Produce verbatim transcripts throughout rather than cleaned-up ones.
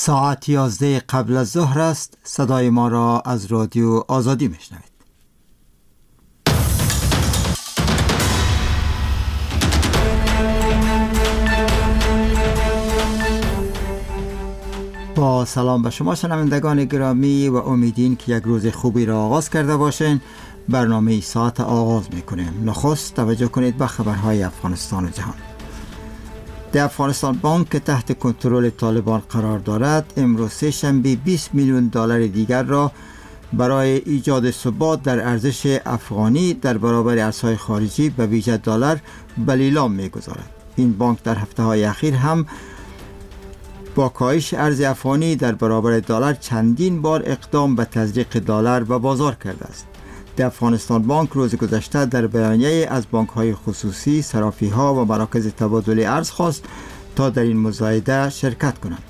ساعت یازده قبل از ظهر است. صدای ما را از رادیو آزادی میشنوید. با سلام به شما شنوندگان گرامی و امیدین که یک روز خوبی را آغاز کرده باشین. برنامه ساعت آغاز میکنیم. نخست توجه کنید به خبرهای افغانستان و جهان. در افغانستان بانک که تحت کنترل طالبان قرار دارد، امروز سه شنبه بیست میلیون دلار دیگر را برای ایجاد ثبات در ارزش افغانی در برابر ارزهای خارجی به ویژه دلار به لیلام میگذارد. این بانک در هفته های اخیر هم با کاهش ارز افغانی در برابر دلار چندین بار اقدام به تزریق دلار به بازار کرده است. در افغانستان بانک روز گذشته در بیانیه از بانک‌های خصوصی، صرافی‌ها و مراکز تبادل ارز خواست تا در این مزایده شرکت کنند.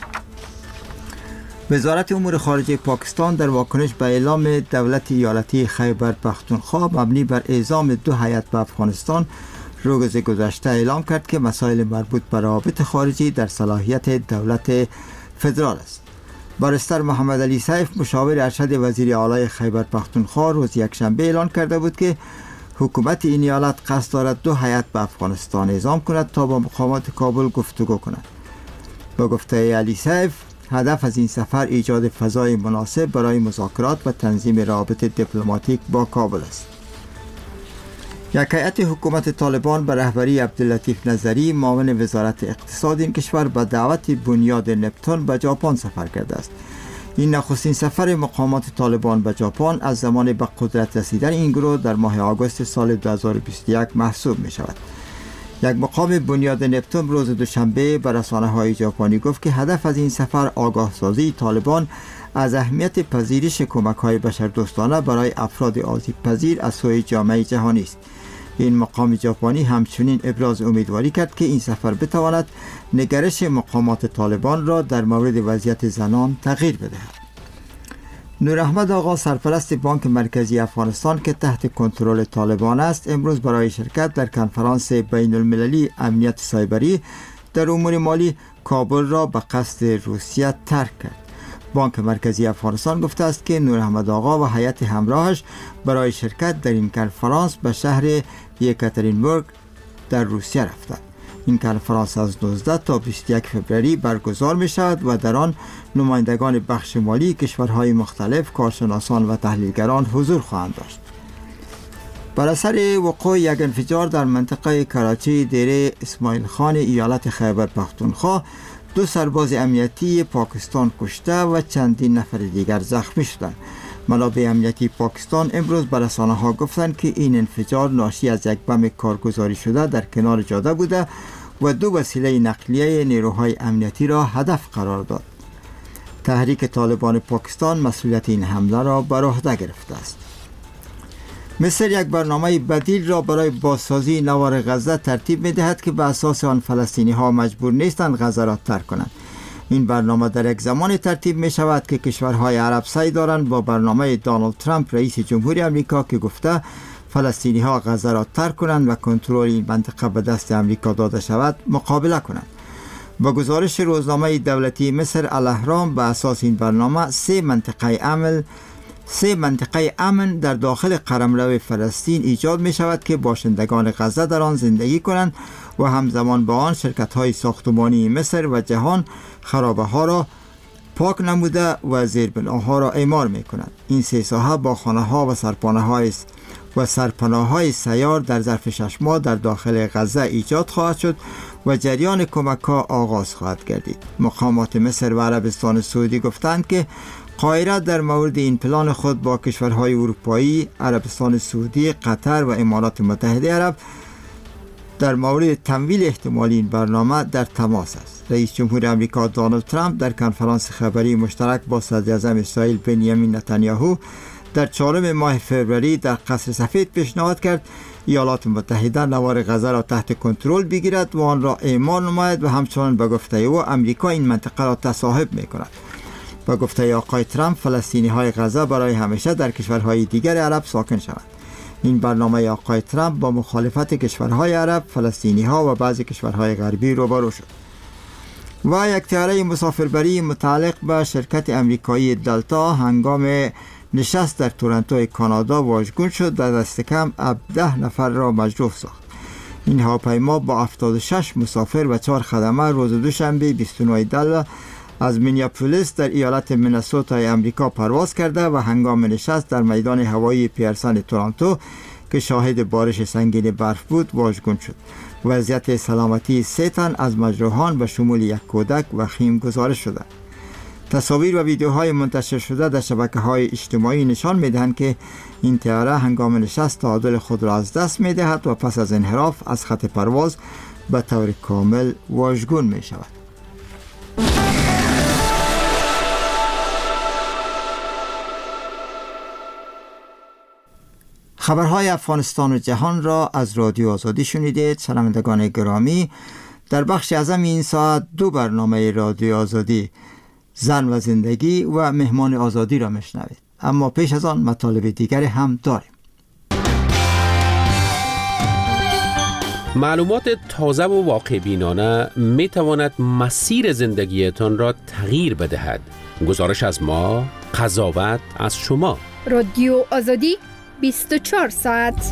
وزارت امور خارجه پاکستان در واکنش به اعلام دولت ایالتی خیبر پختونخوا مبنی بر اعزام دو هیئت به افغانستان روز گذشته اعلام کرد که مسائل مربوط به روابط خارجی در صلاحیت دولت فدرال است. بارستر محمد علی سیف مشاور ارشد وزیر اعلی خیبر پختونخوا روز یکشنبه اعلان کرده بود که حکومت این ایالت قصد دارد دو هیئت به افغانستان اعزام کند تا با مقامات کابل گفتگو کند. با گفته علی سیف، هدف از این سفر ایجاد فضای مناسب برای مذاکرات و تنظیم روابط دیپلماتیک با کابل است. یک هیئت حکومت طالبان به رهبری عبداللطیف نظری معاون وزارت اقتصاد این کشور به دعوت بنیاد نپتون به ژاپن سفر کرده است. این نخستین سفر مقامات طالبان به ژاپن از زمان به قدرت رسیدن این گروه در ماه آگوست سال دو هزار و بیست و یک محسوب می شود. یک مقام بنیاد نپتون روز دوشنبه به رسانه‌های ژاپنی گفت که هدف از این سفر آگاه سازی طالبان از اهمیت پذیرش کمک‌های بشردوستانه برای افراد آسیب پذیر از سوی جامعه جهانی است. این مقام ژاپنی همچنین ابراز امیدواری کرد که این سفر بتواند نگرش مقامات طالبان را در مورد وضعیت زنان تغییر بدهد. نور احمد آقا، سرپرست بانک مرکزی افغانستان که تحت کنترل طالبان است، امروز برای شرکت در کنفرانس بین المللی امنیت سایبری در امور مالی کابل را به قصد روسیه ترک کرد. بانک مرکزی افغانستان گفته است که نور احمد آقا و هیئت همراهش برای شرکت در این کنفرانس به شهر یکاترینبورگ در روسیه رفتند. این کنفرانس از نوزده تا بیست و یک فوریه برگزار می شود و در آن نمایندگان بخش مالی کشورهای مختلف، کارشناسان و تحلیلگران حضور خواهند داشت. بر اثر وقوع یک انفجار در منطقه کراچی دیره اسماعیل خان ایالت خیبر پختونخوا، دو سرباز امنیتی پاکستان کشته و چندین نفر دیگر زخمی شدند. منابع امنیتی پاکستان امروز به رسانه‌ها گفتند که این انفجار ناشی از یک بم کارگزاری شده در کنار جاده بوده و دو وسیله نقلیه نیروهای امنیتی را هدف قرار داد. تحریک طالبان پاکستان مسئولیت این حمله را بر عهده گرفته است. مصر یک برنامه بدیل را برای بازسازی نوار غزه ترتیب می‌دهد که به اساس آن فلسطینی‌ها مجبور نیستند غزه را ترک کنند. این برنامه در یک زمان ترتیب می شود که کشورهای عرب سعی دارند با برنامه دونالد ترامپ رئیس جمهوری آمریکا که گفته فلسطینی‌ها غزه را ترک کنند و کنترل این منطقه به دست آمریکا داده شود مقابله کنند. با گزارش روزنامه دولتی مصر الاهرام، به اساس این برنامه سه منطقه عمل سه منطقه امن در داخل قلمرو فلسطین ایجاد می شود که باشندگان غزه در آن زندگی کنند و همزمان با آن شرکت‌های ساختمانی مصر و جهان خرابه ها را پاک نموده و زیربناها را اعمار می کنند. این سه ساحه با خانه ها و سرپناه های و سرپناه های سیار در ظرف شش ماه در داخل غزه ایجاد خواهد شد و جریان کمک ها آغاز خواهد گردید. مقامات مصر و عربستان سعودی گفتند که قاهره در مورد این پلان خود با کشورهای اروپایی، عربستان سعودی، قطر و امارات متحده عرب در مورد تمویل احتمالی این برنامه در تماس است. رئیس جمهور آمریکا دونالد ترامپ در کنفرانس خبری مشترک با صدر اعظم اسرائیل بنیامین نتانیاهو در چهارم ماه فوریه در قصر سفید پیشنهاد کرد ایالات متحده نوار غزه را تحت کنترل بگیرد و آن را اعمار نماید و همچنان به گفته او امریکا این منطقه را تصاحب می کند. با گفته آقای ترامپ فلسطینی های غزه برای همیشه در کشورهای دیگر عرب ساکن شوند. این برنامه آقای ترامپ با مخالفت کشورهای عرب، فلسطینی ها و بعضی کشورهای غربی روبرو شد. و یک طیاره مسافربری متعلق به شرکت امریکایی دلتا هنگام نشست در تورنتو کانادا واژگون شد و دست کم هفده نفر را مجروح ساخت. این هواپیما با هفتاد و شش مسافر و چهار خدمه روز دوشنبه بیست و نه دی از مینیاپولیس در ایالت مینسوتا امریکا پرواز کرده و هنگام نشست در میدان هوایی پیرسن تورنتو که شاهد بارش سنگین برف بود واژگون شد. وضعیت سلامتی سه تن از مجروحان به شمول یک کودک و خیم گزارش شده. تصاویر و ویدیوهای منتشر شده در شبکه‌های اجتماعی نشان می‌دهند که این طیاره هنگام نشست تعادل خود را از دست می‌دهد و پس از انحراف از خط پرواز به طور کامل واژگون می‌شود. خبرهای افغانستان و جهان را از رادیو آزادی شنیدید. شنوندگان گرامی، در بخش اعظم این ساعت دو برنامه رادیو آزادی، زن و زندگی و مهمان آزادی را میشنوید. اما پیش از آن مطالب دیگری هم داریم. معلومات تازه و واقع بینانه می تواند مسیر زندگیتان را تغییر بدهد. گزارش از ما، قضاوت از شما. رادیو آزادی بیست و چهار ساعت.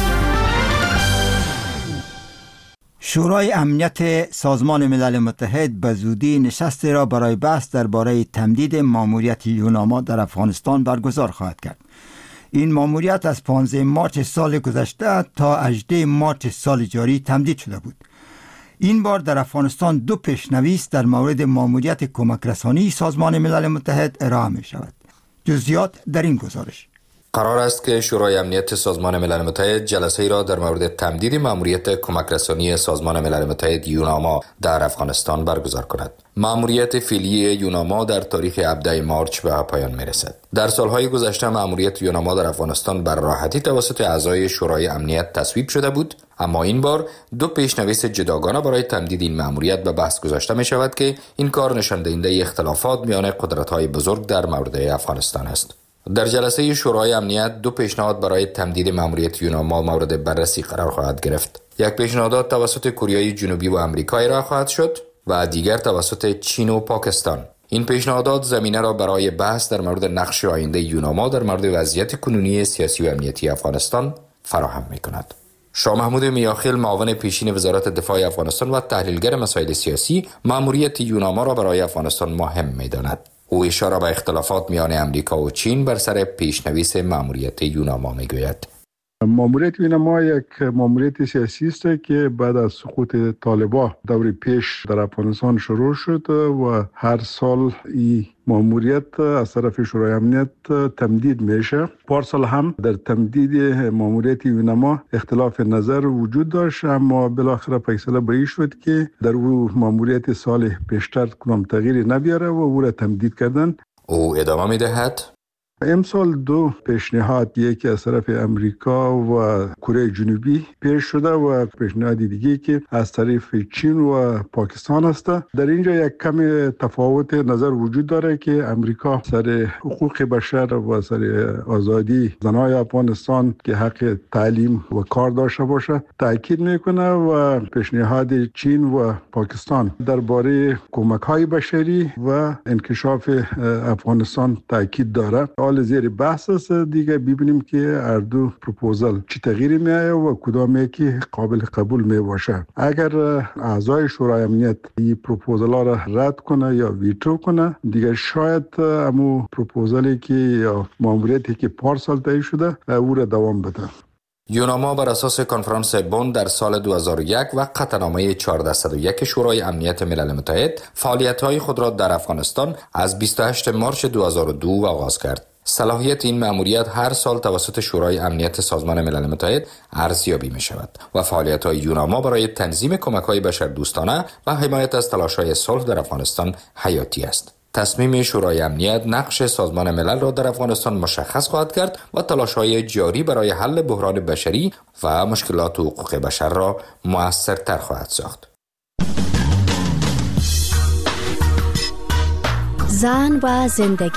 شورای امنیت سازمان ملل متحد به زودی نشستی را برای بحث درباره تمدید ماموریت یوناما در افغانستان برگزار خواهد کرد. این ماموریت از پانزده مارس سال گذشته تا هجده مارس سال جاری تمدید شده بود. این بار در افغانستان دو پیشنویس در مورد ماموریت کمک رسانی سازمان ملل متحد ارائه می شود. جزئیات در این گزارش. قرار است که شورای امنیت سازمان ملل متحد جلسه‌ای را در مورد تمدید مأموریت کمک رسانی سازمان ملل متحد یوناما در افغانستان برگزار کند. مأموریت فعلی یوناما در تاریخ هفده مارس به پایان می‌رسد. در سالهای گذشته مأموریت یوناما در افغانستان بر راحتی توسط اعضای شورای امنیت تصویب شده بود، اما این بار دو پیشنویس جداگانه برای تمدید این مأموریت به بحث گذاشته می شود که این کار نشان دهنده اختلافات میان قدرت‌های بزرگ در مورد افغانستان است. در جلسه شورای امنیت دو پیشنهاد برای تمدید مأموریت یوناما مورد بررسی قرار خواهد گرفت. یک پیشنهاد توسط کره جنوبی و آمریکا ارائه خواهد شد و دیگر توسط چین و پاکستان. این پیشنهادات زمینه را برای بحث در مورد نقش آینده یوناما در مورد وضعیت کنونی سیاسی و امنیتی افغانستان فراهم می‌کند. شاه محمود میاخیل، معاون پیشین وزارت دفاع افغانستان و تحلیلگر مسائل سیاسی، مأموریت یوناما را برای افغانستان مهم می‌داند. او اشاره به اختلافات میان امریکا و چین بر سر پیشنویس مأموریت یوناما میگوید. مأموریت یوناما یک مأموریت سیاسی است که بعد از سقوط طالبان دور پیش در افغانستان شروع شد و هر سال این مأموریت از طرف شورای امنیت تمدید میشه. پارسال هم در تمدید مأموریت یوناما اختلاف نظر وجود داشت، اما بالاخره فیصله به این شد که در او مأموریت سال پیشتر کدام تغییری نبیاره و او را تمدید کردن. او ادامه میدهد: امسال دو پیشنهاد، یکی از طرف امریکا و کره جنوبی پیش شده و پیشنهاد دیگه که از طرف چین و پاکستان است. در اینجا یک کم تفاوت نظر وجود داره که امریکا سر حقوق بشر و سر آزادی زنای افغانستان که حق تعلیم و کار داشته باشه تاکید میکنه و پیشنهاد چین و پاکستان درباره کمک‌های بشری و انکشاف افغانستان تاکید داره. حال زیر بحث است دیگه، ببینیم که هر دو پروپوزال چه تغییری میایه و کدام یکی قابل قبول می باشه. اگر اعضای شورای امنیت این پروپوزال را رد کنه یا ویتو کنه، دیگه شاید امو پروپوزالی که یا ماموریتی که پارسال طی شده او را دوام بده. یوناما بر اساس کنفرانس بن در سال دو هزار و یک و قطعنامه چهارصد و یک شورای امنیت ملل متحد فعالیت‌های خود را در افغانستان از بیست و هشتم مارس دو هزار و دو آغاز کرد. صلاحیت این مأموریت هر سال توسط شورای امنیت سازمان ملل متحد ارزیابی می شود و فعالیت‌های یوناما برای تنظیم کمک‌های بشردوستانه و حمایت از تلاش‌های صلح در افغانستان حیاتی است. تصمیم شورای امنیت نقش سازمان ملل را در افغانستان مشخص خواهد کرد و تلاش‌های جاری برای حل بحران بشری و مشکلات حقوق بشر را مؤثرتر خواهد ساخت. زن و زندگی،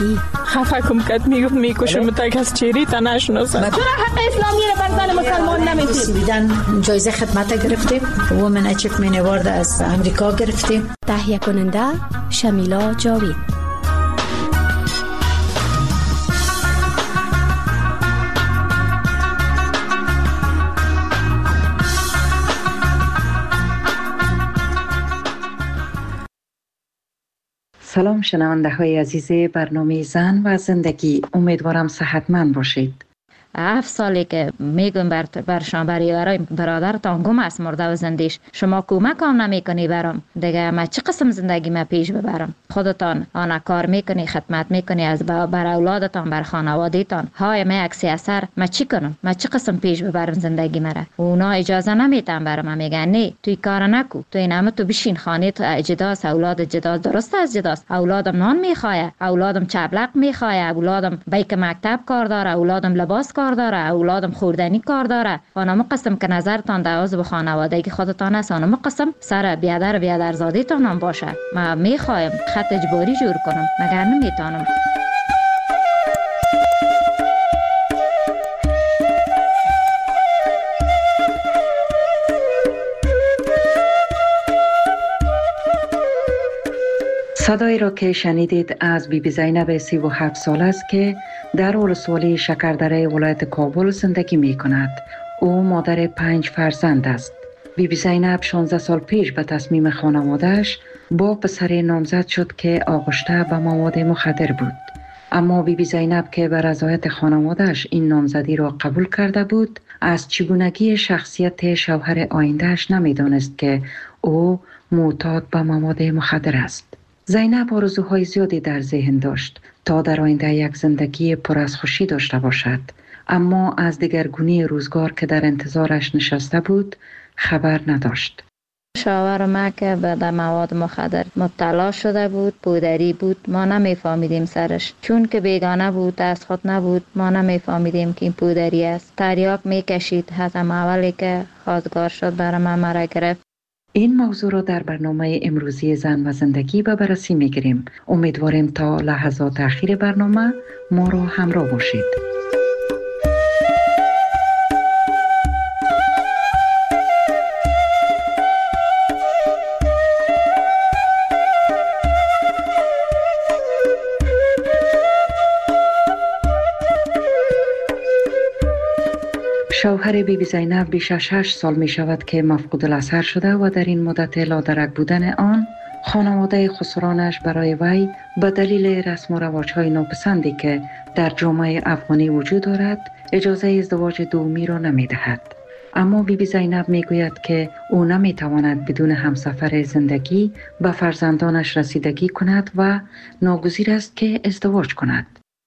خفه کم کد میگفت میکشم تا کس چیری تا نشناسن. چرا حق اسلامی رو بر زن مسلمان نمیدید؟ بیدن جایزه خدمت گرفتیم، وومن اچیومنت اوارد از امریکا گرفتیم. تهیه کننده شمیلا جاوید. سلام شنونده های عزیز برنامه زن و زندگی، امیدوارم صحتمند باشید. هفت سالی که میگم بر برشان برای برادرتان گم است مرده و زندیش، شما کمک هم نمیکنی برام دیگه. ما چه قسم زندگی ما پیش ببرم؟ خودتان آن کار میکنی، خدمت میکنی از بر اولادتان، بر خانوادهتان. های ما عکسی اثر ما چی کنم؟ ما چه قسم پیش ببرم زندگی مرا؟ اونا اجازه نمیتن برام، میگن نه توی کار نکو، توی نمه تو بشین خانه تو اجداس اولاد جداس. درست از جداس اولادم نان میخواه، اولادم چبلق میخواه، اولادم بیک مکتب کار داره، اولادم لباس کار داره، اولادم خوردنی کار داره. خانم قسم که نظرتان در عضو خانوادگی خودتان است، خانم قسم سر بیادر بیادرزادیتان هم باشه. ما میخوایم خط اجباری جور کنم مگر نمیتونم. صدایی را که شنیدید از بی بی زینب سی و هفت سال است که در ولسوالی شکردره ولایت کابل زندگی می کند. او مادر پنج فرزند است. بی بی زینب شانزده سال پیش به تصمیم خانواده‌اش با پسر نامزد شد که آغشته به مواد مخدر بود. اما بی بی زینب که به رضایت خانواده‌اش این نامزدی را قبول کرده بود، از چگونگی شخصیت شوهر آینده‌اش نمی‌دانست که او معتاد به مواد مخدر است. زینب آرزوهای زیادی در ذهن داشت تا در آینده یک زندگی پر از خوشی داشته باشد، اما از دگرگونی روزگار که در انتظارش نشسته بود خبر نداشت. شوهر ما که به مواد مخدر مبتلا شده بود، پودری بود، ما نمیفهمیدیم سرش، چون که بیگانه بود، دست خود نبود، ما نمیفهمیدیم که این پودری است. تریاک میکشید، حتی اولی که خواستگار شد برای ما مرا گرفت. این موضوع را در برنامه امروزی زن و زندگی به بررسی میگیریم. امیدواریم تا لحظات اخیر برنامه ما را همراه باشید. شوهر بی بی زینب بیش از شش سال می شود که مفقود الاثر شده و در این مدت لادرک بودن آن خانواده خسرانش برای وی به دلیل رسم و رواج‌های ناپسندی که در جامعه افغانی وجود دارد اجازه ازدواج دومی را نمی دهد. اما بی بی زینب می گوید که او نمی تواند بدون همسفر زندگی به فرزندانش رسیدگی کند و ناگزیر است که ازدواج کند.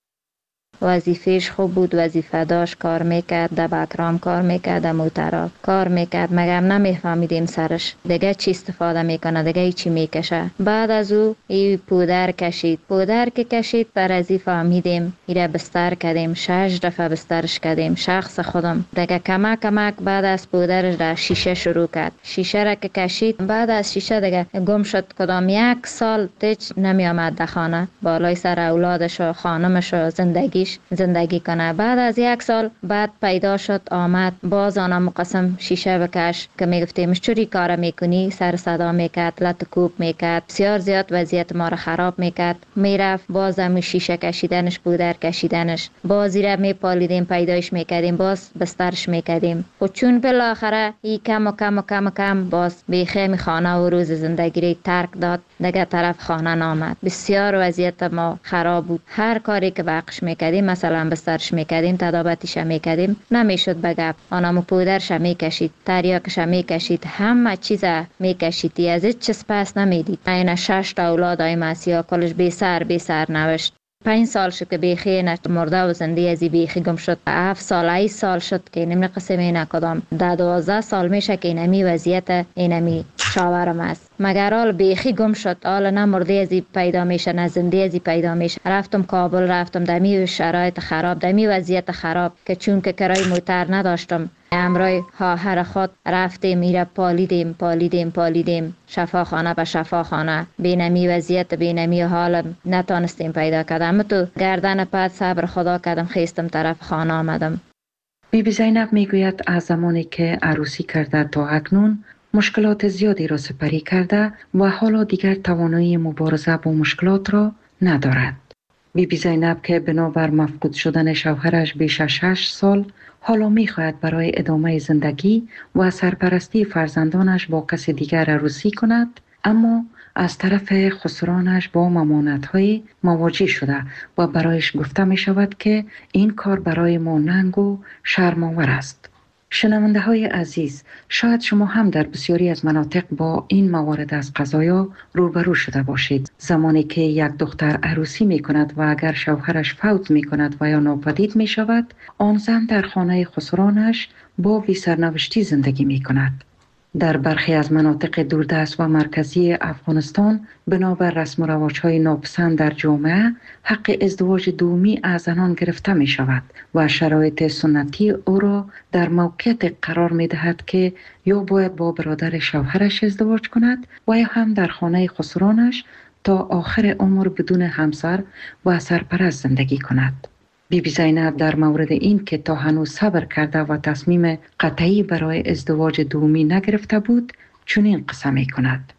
وظیفهش خوب بود، وظیفه داشت، کار میکرد، در بکرام کار میکرد، در موترا کار میکرد، مگم نمیفهمیدیم سرش دیگه چی استفاده میکنه، دیگه چی میکشه. بعد از او ای پودر کشید، پودر که کشید بر ازی فهمیدیم، ایره بستر کردیم، شش دفعه بسترش کردیم. شخص خودم دیگه کمک کمک بعد از پودرش در شیشه شروع کرد. شیشه را که کشید، بعد از شیشه دیگه گم شد. کدام یک سال تیچ نمی آمد در خانه، بالای سر اولادش و خانمش و زندگیش زندگی کنه. بعد از یک سال بعد پیدا شد، آمد باز آنها مقسم شیشه بکش که میگفتیم چوری کار میکنی، سر صدا میکرد، لط کوب میکرد، بسیار زیاد وضعیت ما را خراب میکرد. میرفت باز هم شیشه کشیدنش، پودر کشیدنش، بازی را میپالیدیم، پیدایش میکردیم، باز بسترش میکردیم. و چون بالاخره ای کم و کم و کم و کم باز بیخیم خانه و روز زندگی را ترک داد، دیگه طرف خانه نامد. بسیار وضعیت ما خراب بود. هر کاری که وقش میکردیم، مثلا بسترش میکردیم، تدابتش میکردیم، نمیشد بگب. آنامو پودرش میکشید، تریاکش میکشید، همه چیز میکشید، از هیچ چیز پس نمیدید. این شش تا اولاد های مسیحا کلش بی سر بی سر نوشت. پنج سال شد که بیخی نشد، مرده و زنده ازی بیخی گم شد. هفت سال ای سال شد که نمی قسمی نکدام. ده دوازده سال میشه که اینمی وضعیت اینمی شاورم است. مگر آل بیخی گم شد، آل نه مرده ازی پیدا میشه نه زنده ازی پیدا میشه. رفتم کابل، رفتم دمی شرایط خراب، دمی وضعیت خراب که چون که کرای موتر نداشتم، امرای خواهر خود رفتیم میره پالیدیم پالیدیم پالیدیم شفاخانه به شفاخانه، بینمی وضعیت بینمی حال نتانستیم پیدا کردم. تو گردن پد صبر خدا کردم، خیستم طرف خانه آمدم. بی بی زینب میگوید از زمانی که عروسی کرده تا اکنون مشکلات زیادی را سپری کرده و حالا دیگر توانایی مبارزه با مشکلات را ندارد. بی بی زینب که بنابر مفقود شدن شوهرش بیش از شش سال حالا میخواهد برای ادامه زندگی و سرپرستی فرزندانش با کسی دیگر عروسی کند، اما از طرف خسرانش با ممانعت‌های مواجه شده و برایش گفته می شود که این کار برای ما ننگ و شرم‌آور است. شنونده های عزیز، شاید شما هم در بسیاری از مناطق با این موارد از قضایا روبرو شده باشید. زمانی که یک دختر عروسی می کند و اگر شوهرش فوت می کند و یا ناپدید می شود، آن زن در خانه خسرانش با وی سرنوشتی زندگی می کند. در برخی از مناطق دوردست و مرکزی افغانستان بنابر رسم و رواج‌های ناپسند در جامعه حق ازدواج دومی از زنان گرفته می شود و شرایط سنتی او را در موقعیت قرار می دهد که یا باید با برادر شوهرش ازدواج کند و یا هم در خانه خسرانش تا آخر عمر بدون همسر و سرپرست زندگی کند. بی بی زینب در مورد این که تا هنوز صبر کرده و تصمیم قطعی برای ازدواج دومی نگرفته بود چنین قصه می کند.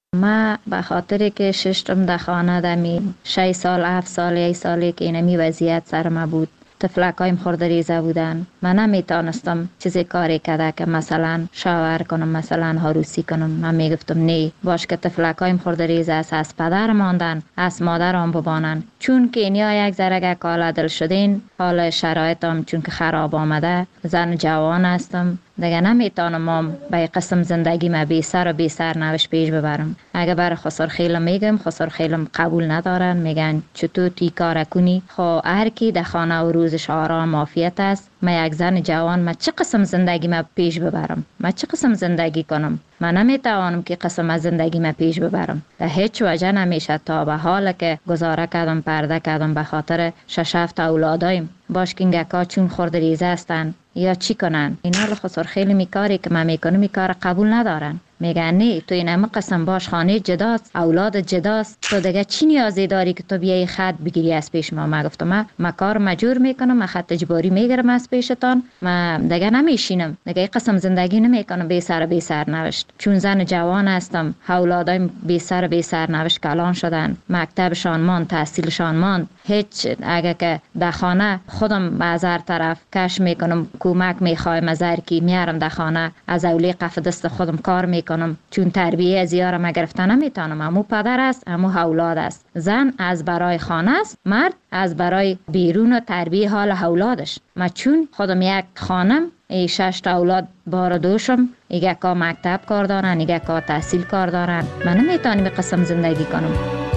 ما به خاطر که ششتم در خانه دمی شش سال هفت سال یک سالی که اینمی وضعیت سر ما بود، تفلکایم خورده ریزه بودن، من نمیتونستم چیزی کاری کرده که مثلا شاور کنم، مثلا عروسی کنم. من میگفتم نه، باش که تفلکایم خورده ریزه است، از پدر ماندن از مادرم ببانن، چون که اینیا یک ذره کالا دل شدین، حال شرایطم چون که خراب آمده، زن جوان هستم دیگه، نمیتونم به قسم زندگی ما بی سر و بی سر نوش پیش ببرم. اگه بر خسر خیلم میگم، خسر خیلم قبول ندارن، میگن چطور توی کار کنی؟ خو هر کی در خانه و روزش آرام عافیت است. ما یک زن جوان، ما چه قسم زندگی ما پیش ببرم؟ ما چه قسم زندگی کنم؟ من نمیتوانم که قسم از زندگی ما پیش ببرم. در هیچ وجه نمیشه تا به حال که گزاره کردم پرده کردم به خاطر شش هفت اولادایم. باش که اینگه چون خورده ریزه هستن یا چی کنن، اینا رو خسر خیلی میکاری که من میکنم میکار قبول ندارن. میگن نه، تو این همه قسم باش، خانه جداست، اولاد جداست، تو دیگه چی نیازی داری که تو بیای خط بگیری از پیش ما؟ ما گفتم ما ما کار مجبور میکنم، ما خط اجباری میگیرم از پیشتان، ما دیگه نمیشینم، دیگه قسم زندگی نمیکنم بی سر بی سر نوشت. چون زن جوان هستم، اولادایم بی سر بی سر نوشت کلان شدن، مکتبشان ماند، تحصیلشان ماند. هیچ اگه که در خانه خودم از هر طرف کش میکنم، کمک میخوایم از هر کی، میارم در خانه از اولی قف دست خودم کار میکنم، چون تربیه از یارم ما گرفتن نمیتونم. امو پدر است، امو اولاد است. زن از برای خانه است، مرد از برای بیرون و تربیه حال اولادش. ما چون خودم یک خانم، ای شش تا اولاد بار دوشم، ایگه که مکتب کار دارن، ایگه که تحصیل کار دارن، من نمیتونم به قسم زندگی کنم.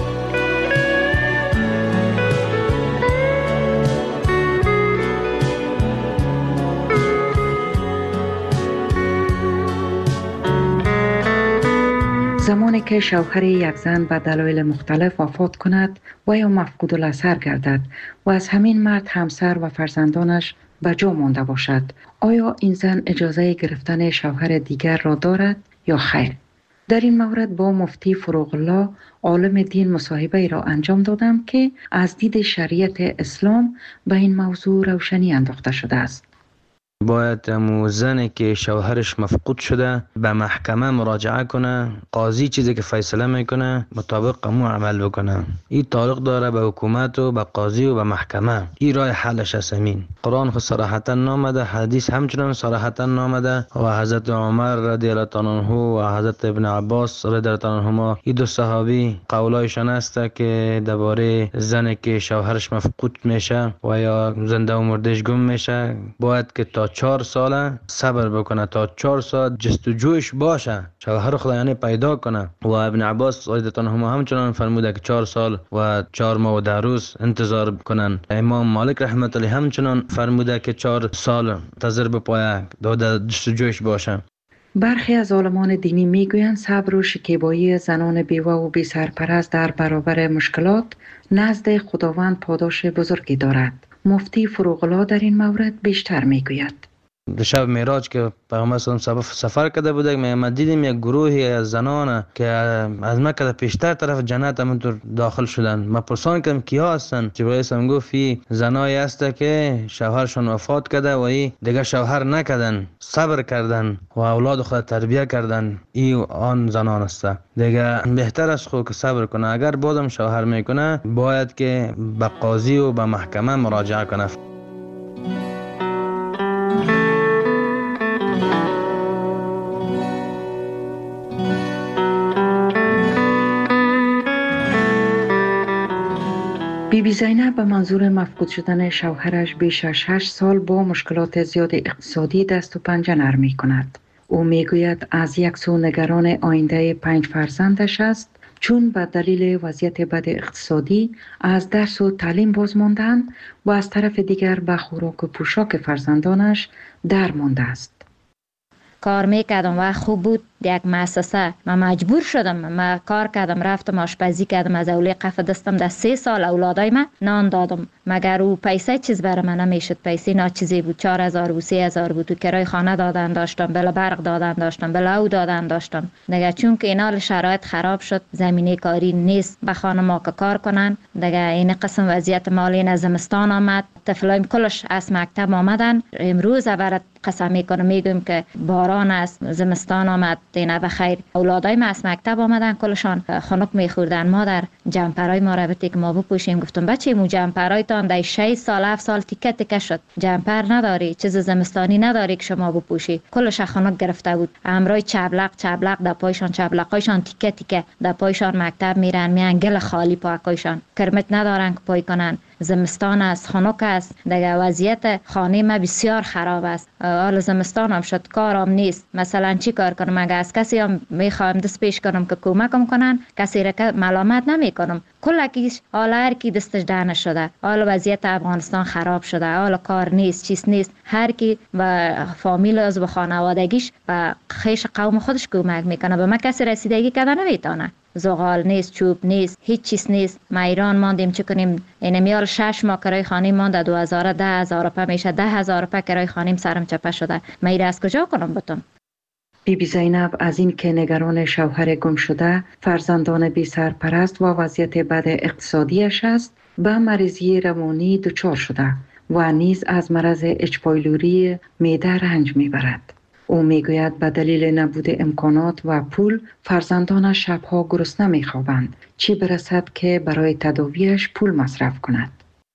زمانی که شوهر یک زن به دلایل مختلف وفات کند و یا مفقود الاثر گردد و از همین مرد همسر و فرزندانش به جا مانده باشد، آیا این زن اجازه گرفتن شوهر دیگر را دارد یا خیر؟ در این مورد با مفتی فروغ الله عالم دین مصاحبه را انجام دادم که از دید شریعت اسلام به این موضوع روشنی انداخته شده است. باید امو زنی که شوهرش مفقود شده به محکمه مراجعه کنه، قاضی چیزی که فیصله میکنه مطابق امو عمل بکنه. این تعلق داره به حکومت و به قاضی و به محکمه. این راه حلش است. امین قرآن خود صراحتا نامده، حدیث همچنان صراحتا نامده و حضرت عمر رضی الله عنه و حضرت ابن عباس رضی الله عنهما این دو صحابی قولایشان است که درباره زنی که شوهرش مفقود میشه و یا زنده و مردش گم میشه باید که تا چهار ساله صبر بکنه، تا چهار سال جستجویش باشه، شوهر خدا یعنی پیدا کنه. و ابن عباس رضی الله عنهما همچنان فرموده که چهار سال و چهار ماه و ده روز انتظار کنن. امام مالک رحمت الله همچنان فرموده که چهار سال انتظار بپاید تا جستجویش باشه. برخی از عالمان دینی میگویند صبر و شکیبایی زنان بیوه و بی سرپرست در برابر مشکلات نزد خداوند پاداش بزرگی دارد. مفتی فروغ الله در این مورد بیشتر میگوید. شب معراج که پیامبر صلی الله علیه و سفر کرده بودیم، ما دیدیم یک گروهی از زنان که از مکه در پیشتر طرف جنت همونطور داخل شدن. ما پرسان کردم کیا هستن؟ جبرئیل اسلام گفت این زنایی است که شوهرشون وفات کرده و این دیگه شوهر نکردن، صبر کردن و اولاد خود تربیت کردن. این آن زنان است. دیگه بهتر است خود که صبر کنه. اگر بازم شوهر میکنه باید که به قاضی و به محکمه مراجعه کنه. بی بی زینب به منظور مفقود شدن شوهرش بیش از شش سال با مشکلات زیاد اقتصادی دست و پنجه نرم می کند. او می گوید از یک سو نگران آینده پنج فرزندش است، چون به دلیل وضعیت بد اقتصادی از درس و تعلیم باز ماندن و از طرف دیگر به خوراک و پوشاک فرزندانش در مانده است. کار میکردم و خوب بود یک مؤسسه. من مجبور شدم، من کار کردم، رفتم آشپزی کردم، از اولی قفه دستم در سه سال اولادای من نان دادم، مگر او پیسه چیز برای من نمیشد. پیسه نا چیزی بود، چهار هزار بود، سه هزار بود. تو کرای خانه دادن داشتم، بلا برق دادن داشتم، بلا او دادن داشتم. دیگه چون که اینا شرایط خراب شد، زمینه کاری نیست به خانه ما که کار کنن. دیگه این قسم وضعیت مالی نزمستان آمد، طفلایم کلش از مکتب آمدن. امروز برات قسم میکنم میگم که باران است، زمستان آمد، دینا بخیر. اولادای ما از مکتب آمدن، کلشان خنک میخوردن. مادر جمپرای ما را بتی که ما بپوشیم. گفتم بچه مو جمپرای تان در شش سال هفت سال تیکه تیکه شد، جمپر نداری، چیز زمستانی نداری که شما بپوشی. کلش خنک گرفته بود. امرای چبلق چبلق در پایشان، چبلقایشان تیکه تیکه در پایشان مکتب میرن، میان گل خالی پاکایشان، کرمت ندارن که پای کنن. زمستان است، خنک است. دیگه وضعیت خانه ما بسیار خراب است. حال زمستان هم شد، کارم نیست. مثلا چی کار کنم؟ اگه از کسی هم میخوام دست پیش کنم که کمکم کنن، کسی را که ملامت نمی کنم. کلکیش حالا هر کی دستش دهنه شده. حالا وضعیت افغانستان خراب شده، حالا کار نیست، چیز نیست. هر کی و فامیل از و خانوادگیش و خیش قوم خودش کمک میکنه. به ما کسی رسیدگی کرده نمیتونه. زغال نیست، چوب نیست، هیچ چیز نیست. ما ایران ماندیم، چه کنیم؟ این میال شش ماه کرای خانه مانده، دو هزار ده هزار روپه میشه، ده هزار روپه کرای خانیم سرم چپه شده. ما ایره از کجا کنم بتون؟ بی بی زینب از این که نگران شوهر گم شده، فرزندان بی سرپرست و وضعیت بد اقتصادیش است، به مریضی روانی دچار شده و نیز از مرض اچ پایلوری معده رنج میبرد. او میگوید به دلیل نبود امکانات و پول فرزندانش شبها گرسنه میخوابند، چی برسد که برای تداویش پول مصرف کند.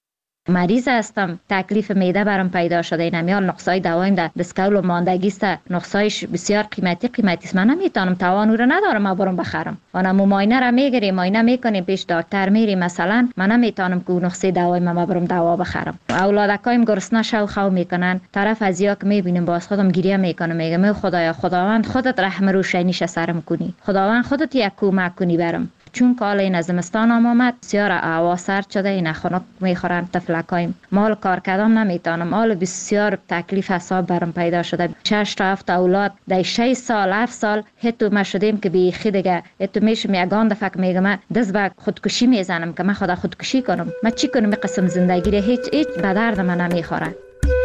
مریض هستم، تکلیف معده برام پیدا شده. این میال نقصای دوایم در دسکول و ماندگی است، نقصایش بسیار قیمتی قیمتی است. من نمیتونم، توان او را ندارم ما برام بخرم. انا معاینه را میگیریم، معاینه میکنیم، پیش دکتر میریم. مثلا من نمیتونم که نقصه دوایم ما برام دوا بخرم. اولادکایم گرسنه شو خو میکنن، طرف از یا که میبینیم باز خودم گریه میکنم، میگم خدایا خداوند خودت رحم روشنیش سرم کنی، خداوند خودت یک کمک کنی برام. چون که حالا این زمستان هم آمد، بسیار هوا سرد شده، این خنک میخورن طفلکایم. مال کار کردم نمیتونم، حالا بسیار تکلیف حساب برام پیدا شده. شش تا هفت اولاد در شش سال هفت سال هتو ما شدیم که بیخی دیگه هتو میشم یگان دفعه میگم دست به خودکشی میزنم که من خدا خودکشی کنم. من چی کنم؟ این قسم زندگی رو هیچ هیچ به درد من نمیخوره.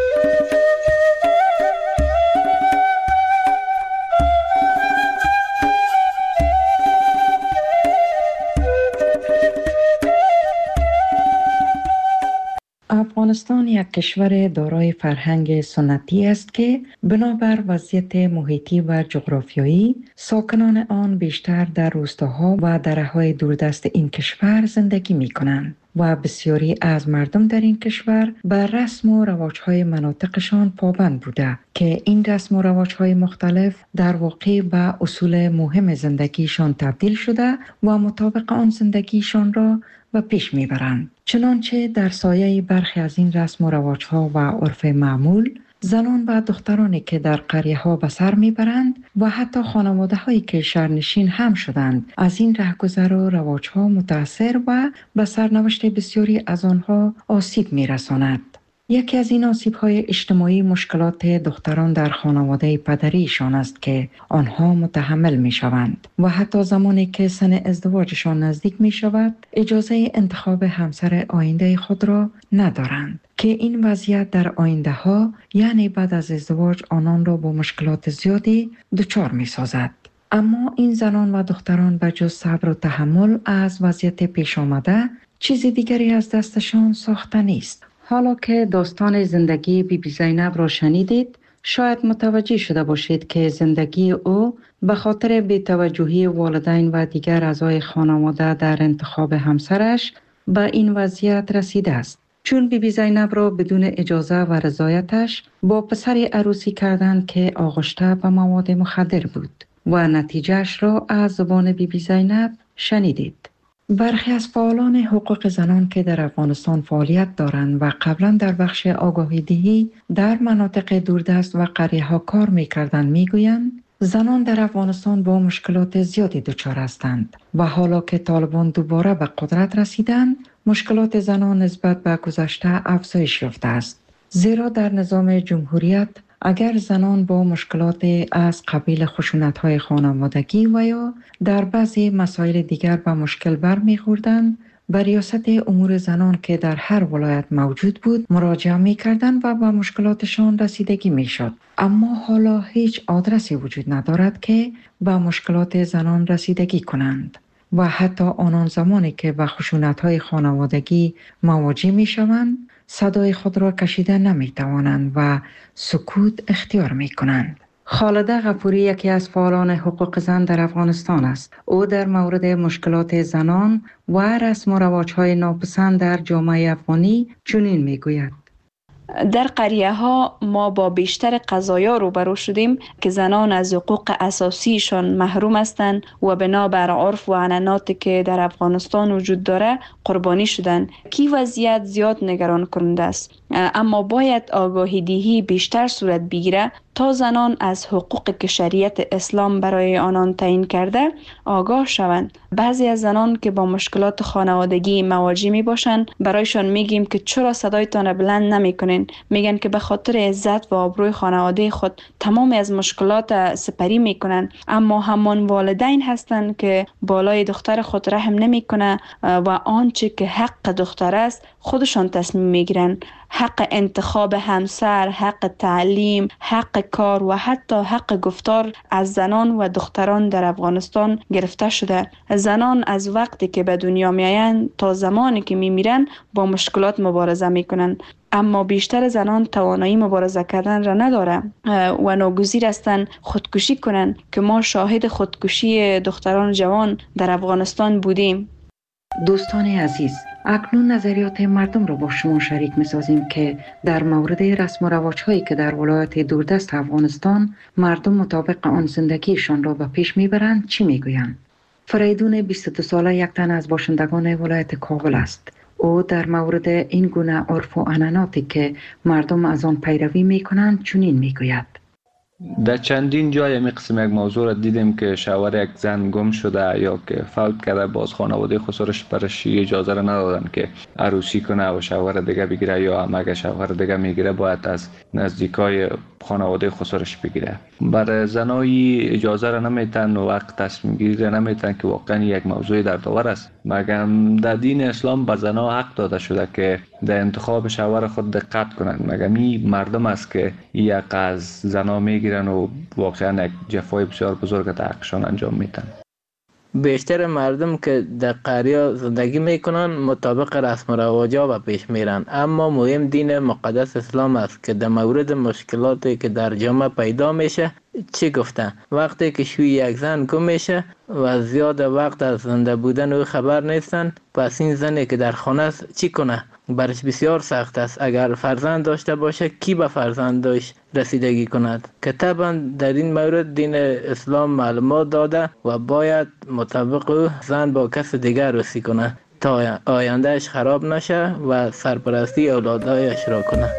افغانستان یک کشور دارای فرهنگ سنتی است که بنابر وضعیت محیطی و جغرافیایی ساکنان آن بیشتر در روستاها و دره‌های دوردست این کشور زندگی می کنند و بسیاری از مردم در این کشور بر رسم و رواج‌های مناطقشان پابند بوده که این رسم و رواج‌های مختلف در واقع به اصول مهم زندگیشان تبدیل شده و مطابق آن زندگیشان را و پیش میبرند. چنانچه در سایه برخی از این رسم و رواج‌ها و عرف معمول، زنان و دخترانی که در قریه‌ها به سر میبرند و حتی خانواده‌هایی که شهرنشین هم شدند از این رهگذر و رواج‌ها متاثر و به سرنوشت بسیاری از آنها آسیب میرساند. یکی از این آسیب‌های اجتماعی مشکلات دختران در خانواده پدریشان است که آنها متحمل می‌شوند و حتی زمانی که سن ازدواجشان نزدیک می‌شود اجازه انتخاب همسر آینده خود را ندارند. که این وضعیت در آینده ها یعنی بعد از ازدواج آنان را با مشکلات زیادی دچار می سازد. اما این زنان و دختران به جز صبر و تحمل از وضعیت پیش آمده چیز دیگری از دستشان ساخته نیست. حالا که داستان زندگی بی بی زینب را شنیدید، شاید متوجه شده باشید که زندگی او به خاطر بی‌توجهی والدین و دیگر اعضای خانواده در انتخاب همسرش به این وضعیت رسیده است. چون بی بی زینب را بدون اجازه و رضایتش با پسری عروسی کردند که آغشته به مواد مخدر بود و نتیجهش را از زبان بی بی زینب شنیدید. برخی از فعالان حقوق زنان که در افغانستان فعالیت دارند و قبلا در بخش آگاهی دهی در مناطق دوردست و قریه ها کار می کردند می گویند زنان در افغانستان با مشکلات زیادی دچار هستند و حالا که طالبان دوباره به قدرت رسیدند مشکلات زنان نسبت به گذشته افزایش یافته است. زیرا در نظام جمهوریت اگر زنان با مشکلات از قبیل خشونت‌های خانوادگی و یا در بعضی مسائل دیگر به مشکل برمی‌خوردند، به ریاست امور زنان که در هر ولایت موجود بود مراجعه می‌کردند و به مشکلاتشان رسیدگی می‌شد. اما حالا هیچ آدرسی وجود ندارد که به مشکلات زنان رسیدگی کنند و حتی آنان زمانی که به خشونت‌های خانوادگی مواجه می‌شوند صدای خود را کشیده نمی‌توانند و سکوت اختیار می‌کنند. خالده غفوری یکی از فعالان حقوق زن در افغانستان است. او در مورد مشکلات زنان و رسم و رواج‌های ناپسند در جامعه افغانی چنین می‌گوید: در قریه ها ما با بیشتر قضایا روبرو شدیم که زنان از حقوق اساسیشان محروم هستند و بنابر عرف و عنعناتی که در افغانستان وجود داره قربانی شدند. کی وضعیت زیاد نگران کننده است، اما باید آگاهی دهی بیشتر صورت بگیره تا زنان از حقوق که شریعت اسلام برای آنان تعیین کرده آگاه شوند. بعضی از زنان که با مشکلات خانوادگی مواجه می باشند برایشان میگیم که چرا صدایتان بلند نمی کنین؟ میگن که به خاطر عزت و آبروی خانواده خود تمام از مشکلات سپری میکنن، اما همان والدین هستند که بالای دختر خود رحم نمی کنه و آنچه که حق دختر است خودشان تصمیم میگیرن. حق انتخاب همسر، حق تعلیم، حق کار و حتی حق گفتار از زنان و دختران در افغانستان گرفته شده. زنان از وقتی که به دنیا میآیند تا زمانی که میمیرن با مشکلات مبارزه میکنن، اما بیشتر زنان توانایی مبارزه کردن را نداره و ناگزیر هستند خودکشی کنند که ما شاهد خودکشی دختران جوان در افغانستان بودیم. دوستان عزیز، اکنون نظریات مردم را با شما شریک می سازیم که در مورد رسم و رواج هایی که در ولایت دوردست افغانستان مردم مطابق آن زندگیشان را به پیش می برند چی می گویند. فریدون بیست و دو ساله یک تن از باشندگان ولایت کابل است. او در مورد این گونه عرف و عنعناتی که مردم از آن پیروی می کنند چنین می گوید: در چندین جای می قسم یک موضوع را دیدیم که شوهر یک زن گم شده یا که فوت کرده، باز خانواده خسرش برش اجازه را ندادن که عروسی کنه و شوهر دیگه بگیره، یا هم اگه شوهر دیگه میگیره باید از نزدیکای خانواده خسرش بگیره. بر زنایی اجازه را نمیتن و وقت تصمیم گیری را نمیتن که واقعا یک موضوع دردآور است. مگم در دین اسلام به زنها حق داده شده که در انتخاب شوهر خود دقت کنند. مگم این مردم است که یک از زنها میگیرن و واقعا یک جفای بسیار بزرگ در حقشان انجام میدن. بیشتر مردم که در قریه زندگی میکنن مطابق رسم و رواجا و پیش میرن، اما مهم دین مقدس اسلام است که در مورد مشکلاتی که در جامعه پیدا میشه چی گفته. وقتی که شوی یک زن گم میشه و زیاد وقت از زنده بودن او خبر نیستن، پس این زنی که در خانه است چی کنه؟ برش بسیار سخت است. اگر فرزند داشته باشه کی به فرزندش رسیدگی کند؟ که طبعا در این مورد دین اسلام معلومات داده و باید مطابق او زن با کس دیگر عروسی کنه تا آیندهش خراب نشه و سرپرستی اولادایش را کنه.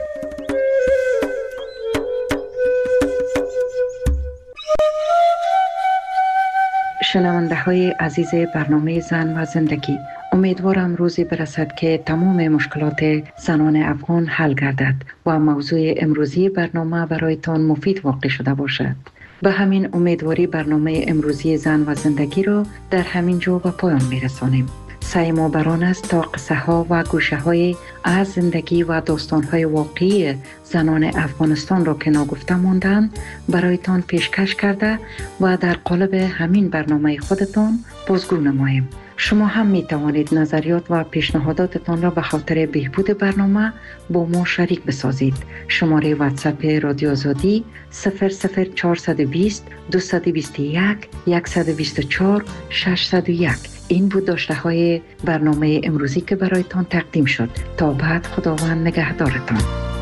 شنونده های عزیز برنامه زن و زندگی، امیدوارم روزی برسد که تمام مشکلات زنان افغان حل گردد و موضوع امروزی برنامه برایتان مفید واقع شده باشد. به همین امیدواری برنامه امروزی زن و زندگی را در همین جا به پایان میرسانیم. سعی ما بر آن است تا قصه ها و گوشه های از زندگی و داستان های واقعی زنان افغانستان را که ناگفته ماندن برایتان پیشکش کرده و در قالب همین برنامه خودتان بازگو نماییم. شما هم می توانید نظریات و پیشنهاداتتان را به خاطر بهبود برنامه با ما شریک بسازید. شماره واتساپ رادیو آزادی صفر صفر چهارصد و بیست دویست و بیست و یک صد و بیست و چهار ششصد و یک. این بود داشته های برنامه امروزی که برایتان تقدیم شد. تا بعد خداوند نگهدارتان.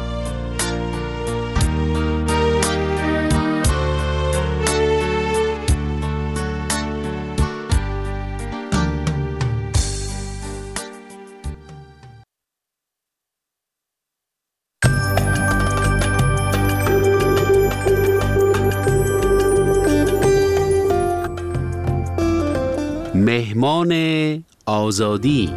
مهمان آزادی.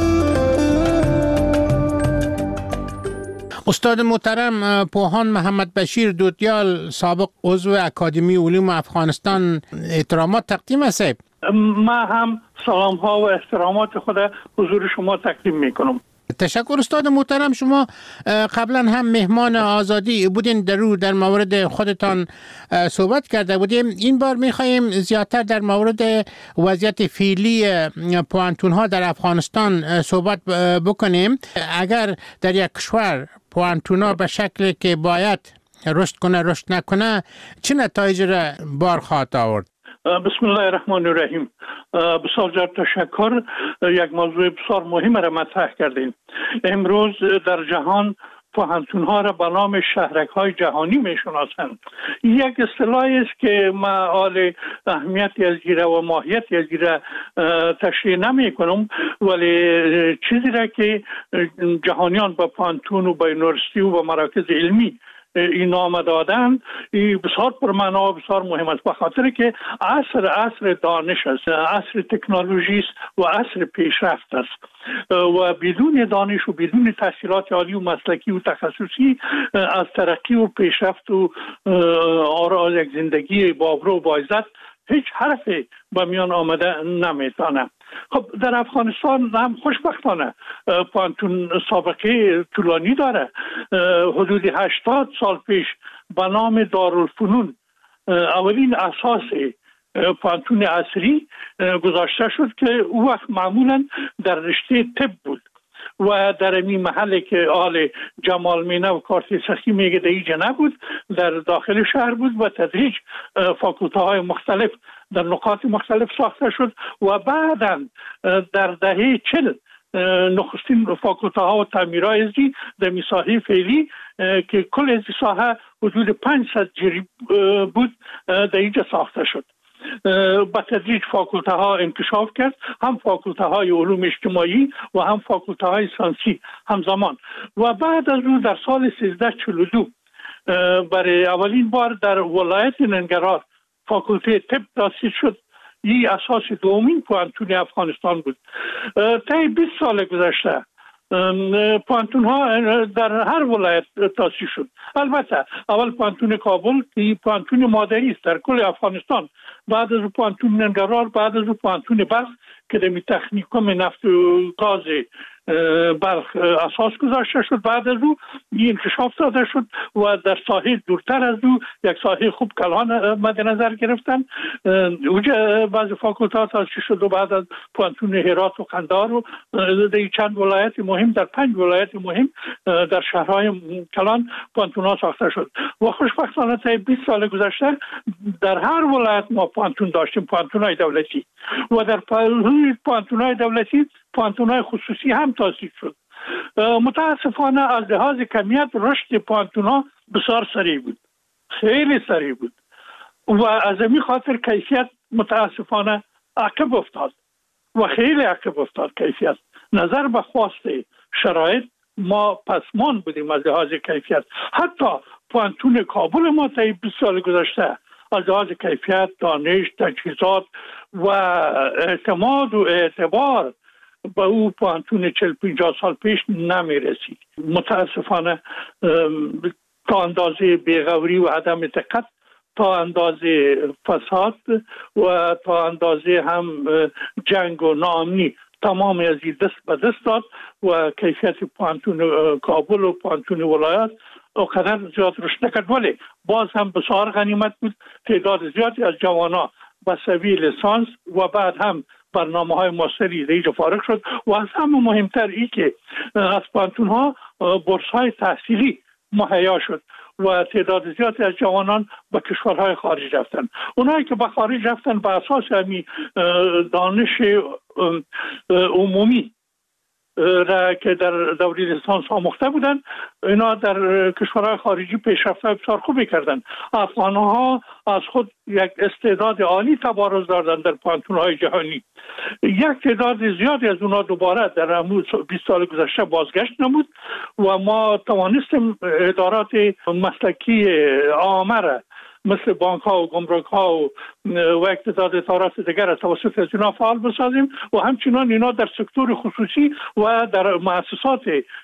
استاد محترم پوهان محمد بشیر دوتیال، سابق عضو اکادمی علوم افغانستان، احترامات تقدیم است. ما هم سلام ها و احترامات خود حضور شما تقدیم می کنم. تشکر استاد محترم. شما قبلا هم مهمان آزادی بودین، در رو در مورد خودتان صحبت کرده بودیم. این بار میخواییم زیادتر در مورد وضعیت فعلی پوانتون ها در افغانستان صحبت بکنیم. اگر در یک کشور پوانتون ها به شکلی که باید رشد کنه رشد نکنه، چه نتایج را بار خواهد آورد؟ بسم الله الرحمن الرحیم. بسیار جان تشکر. یک موضوع بسیار مهم را مطرح کردین. امروز در جهان پوهنتون ها را به نام شهرک های جهانی می شناسند. یک اصطلاحی است که ما آل اهمیتی از گیره و ماهیتی از گیره تشریح نمی کنم، ولی چیزی را که جهانیان با پوهنتون و با یونیورسیتی و با مراکز علمی این نام دادن، این بسیار پرمعنا و بسیار مهم است، به خاطر که عصر عصر دانش است، عصر تکنولوژی است و عصر پیشرفت است و بدون دانش و بدون تحصیلات عالی و مسلکی و تخصصی از ترقی و پیشرفت و آراء یک زندگی بابرو و باعزت هیچ حرفی به میان آمده نمیتونه. خب در افغانستان هم خوشبختانه پوهنتون سابقه طولانی داره. حدود هشتاد سال پیش به نام دارالفنون اولین اساس پوهنتون عصری گذاشته شد که او وقت معمولا در رشته طب بود و در این محله که آل جمال مینه و کارت سخی میگه در اینجا نبود، در داخل شهر بود و تدریج فاکولته های مختلف در نقاط مختلف ساخته شد و بعداً در دهه چل نخستین فاکولته ها و تعمیرهای ازی در مساحه فعلی که کل از ساحه حدود پانصد جری بود در اینجا ساخته شد. با تدریج فاکولته ها انکشاف کرد، هم فاکولته های علوم اجتماعی و هم فاکولته های ساینسی همزمان. و بعد از اون در سال سیزده چهل و دو برای اولین بار در ولایت ننگرهار فاکولته طب تأسیس شد. این اساس دومین پوهنتون افغانستان بود. طی بیست سال گذشته پوهنتون ها در هر ولایت تأسیس شد. البته اول پوهنتون کابل که پوهنتون مادری است در کل افغانستان، بعد از پوهنتون ننگرهار، بعد از پوهنتون بلخ که در تکنیکوم نفت و گاز بلخ اساس گذاشته شد. بعد از او این انکشاف داده شد و در ساحه دورتر از او یک ساحه خوب کلان مد نظر گرفتن. اونجا بعض فاکولته ها تأسیس شد و بعد از پوهنتون هرات و قندهار و در چند ولایت مهم، در پنج ولایت مهم در شهرهای کلان پوهنتون ها ساخته شد و خوشبختانه تا بیست سال گذشته در هر ولایت ما پوهنتون داشتیم، پوهنتون های دولتی، و در پوهنتون های دولتی پوهنتون های خصوصی هم تأسیس شد. متاسفانه از لحاظ کمیت رشد پوهنتون ها بسیار سریع بود، خیلی سریع بود و از این خاطر کیفیت متاسفانه عقب افتاد و خیلی عقب افتاد. کیفیت نظر به خواست شرایط ما پسمان بودیم از لحاظ کیفیت. حتی پوهنتون کابل ما تا بیست سال گذشته از لحاظ کیفیت، دانش، تجهیزات و اعتماد و اعتبار با او پوهنتون چهل پنجاه سال پیش نمی رسید. متاسفانه تا اندازه بیغوری و عدم دقت، تا اندازه فساد و تا اندازه هم جنگ و ناامنی تمام از این دست به دست داد و کیفیت پانتون کابل و پانتون ولایات اونقدر زیاد رشد نکرد، ولی باز هم بسیار غنیمت بود. تعداد زیادی از جوانا به سوی لیسانس و بعد هم برنامه های ماستری دیگه فارغ شد و از همه مهمتر ای که از پانتون ها بورس های تحصیلی مهیا شد و تعداد زیادی از جوانان به کشورهای خارج رفتن. اونایی که به خارج رفتن به اساس همی دانش عمومی را که در دوره لیسانس آموخته بودن، اینا در کشورهای خارجی پیشرفت بسیار خوبی کردن. افغانها از خود یک استعداد عالی تبارز دادن در پانتون‌های جهانی. یک تعداد زیادی از اونها دوباره در همون بیست سال گذشته بازگشت نمود و ما توانستیم ادارات مسلکی عامه را مثل بانک ها و گمرک ها و و اقتصاد ادارات دیگر را توسط از اینا فعال بسازیم و همچنان اینا در سکتور خصوصی و در مؤسسات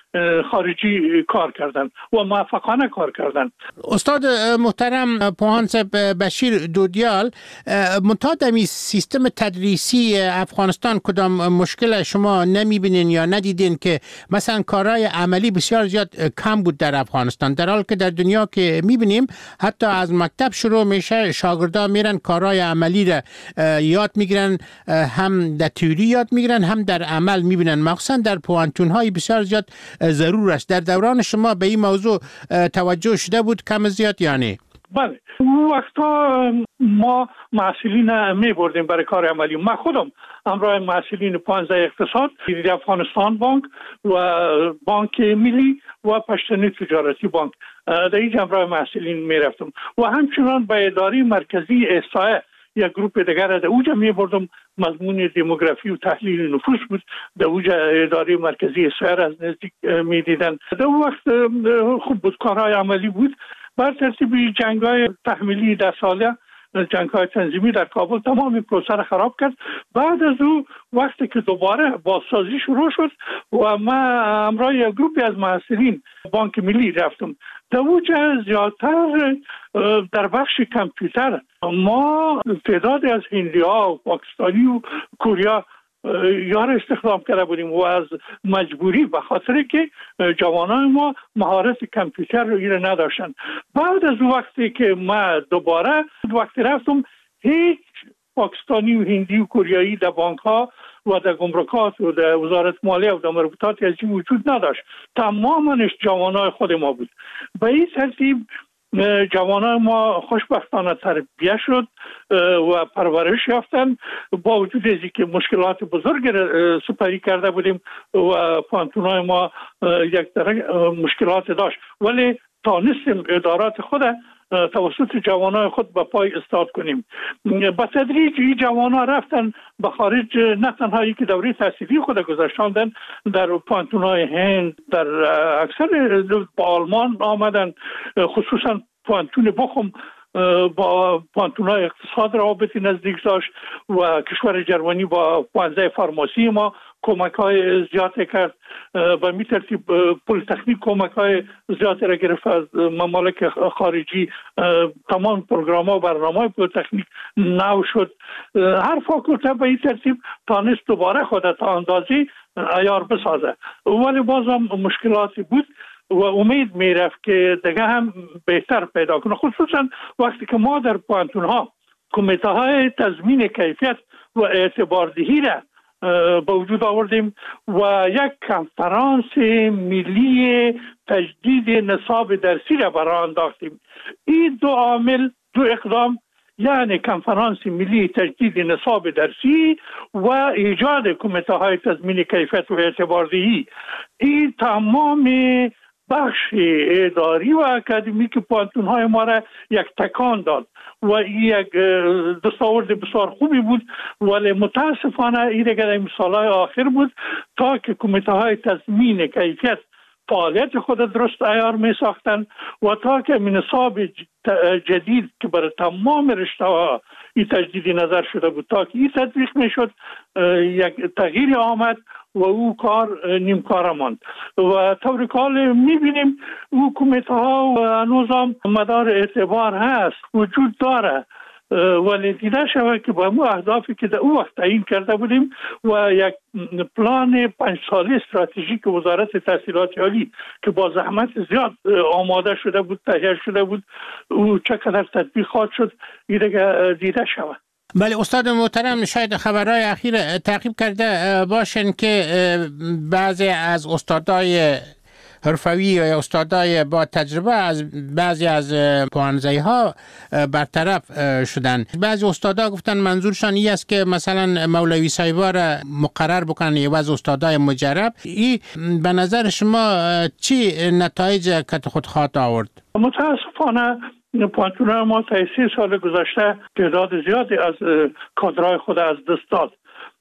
خارجی کار کردن و موفقانه کار کردن. استاد محترم پوهانسب بشیر دودیال، منتها سیستم تدریسی افغانستان کدام مشکل شما نمیبینین یا ندیدین که مثلا کارهای عملی بسیار زیاد کم بود در افغانستان، در حال که در دنیا که میبینیم حتی از مکتب شروع میشه شاگردان میرن کارهای عملی را یاد میگیرن، هم در تئوری یاد میگیرن هم در عمل میبینن، مخصوصا در پوانتون های بسیار زیاد ضرور است. در دوران شما به این موضوع توجه شده بود کم زیاد یا نه؟ بله، اون وقتا ما محصلین می بردیم برای کار عملی. من خودم همراه محصلین پانزده اقتصاد، افغانستان بانک و بانک ملی و پشتنی تجارتی بانک در اینجا همراه محصلین می رفتم و همچنان به اداره مرکزی احصایه یک گروپ دیگر در اوجا می بردم. مضمون دموگرافی و تحلیل نفوس بود. در اوجا اداره مرکزی احصایه از نزدیک می دیدن. در اون وقت خوب بود، کارهای عملی بود. بر ترتیب جنگ‌های تحمیلی در ساله، جنگ‌های تنظیمی در کابل تمام پروسه را خراب کرد. بعد از او وقتی که دوباره بازسازی شروع شد و من همراه یک گروپی از محصلین بانک ملی رفتم. در اوجا زیادتر در بخش کامپیوتر ما تعدادی از هندی‌ها و پاکستانی و کوریا یار استخدام کرده بودیم و از مجبوری به خاطر که جوانان ما مهارت کامپیوتر رو ایره نداشتن. بعد از وقتی که ما دوباره وقتی رفتم هیچ پاکستانی و هندی و کوریایی در بانک ها و در گمرکات و در وزارت مالیه و در مربوطات از این وجود نداشت. تمامش جوانای خود ما بود. به این ترتیب جوانان ما خوشبختانه تربیت شد و پرورش یافتن، با وجود از اینکه مشکلات بزرگ سپری کرده بودیم و پانتونای ما یک درجه مشکلات داشت، ولی تانستیم ادارات خود توسط جوانای خود به پای استاد کنیم. با تدریج این جوانا رفتن به خارج، نه تنها که دوره تحصیلی خود گذاشتن در پانتونای هند، در اکثر با آلمان آمدن، خصوصا پانتون بخم با پانتونای اقتصاد رابطی نزدیک داشت و کشور جرمنی با پانزده فارماسی ما کمک های زیاده کرد. به می ترتیب پلیتکنیک کمک های زیاده را گرفت از ممالک خارجی. تمام پروگرام ها و برنامه های پلیتکنیک نو شد. هر فاکولته به این ترتیب تانست دوباره خود تا اندازی عیار بسازه، ولی باز هم مشکلاتی بود و امید میرفت که دیگه هم بهتر پیدا کنه، خصوصا وقتی که ما در پانتون ها کمیته های تضمین کیفیت و اعتباردهی را به وجود آوردیم و یک کنفرانس ملی تجدید نصاب درسی را برای انداختیم. این دو عامل، دو اقدام، یعنی کنفرانس ملی تجدید نصاب درسی و ایجاد کمیته های تضمین کیفیت و اعتباردهی، این تمام بخش اداری و اکادمیک پانتون های ما را یک تکان داد و این یک دستاورد بسیار خوبی بود، ولی متاسفانه این دیگر مثال های آخر بود تا که کمیته های تضمین کیفیت فعالیت خود درست عیار می ساختن و تا که نصاب جدید که برای تمام رشته ها این تجدیدی نظر شده بود تا که این تطبیق می شد، یک تغییر آمد و او کار نیمکار ماند و طور کال می بینیم او کمیته ها و نظام مدار اعتبار هست، وجود داره ولی دیده شود که با مو اهدافی که در او وقت تعیین کرده بودیم و یک پلان پنج ساله استراتژیک وزارت تحصیلات عالی که با زحمت زیاد آماده شده بود، تهیه شده بود، او چقدر تطبیقات شد دیده دیده شود. بله استاد محترم، شاید خبرهای اخیر تعقیب کرده باشن که بعضی از استادای حرفوی یا استادای با تجربه از بعضی از پوانزه ها برطرف شدن. بعضی استادا گفتن منظورشان این است که مثلا مولوی صاحبا را مقرر بکنن یا از استادای مجرب. این به نظر شما چی نتایج که خود خواهد آورد؟ متاسفانه پوانتون ما تا سی سال گذشته تعداد زیادی از کادرهای خود از دست داد،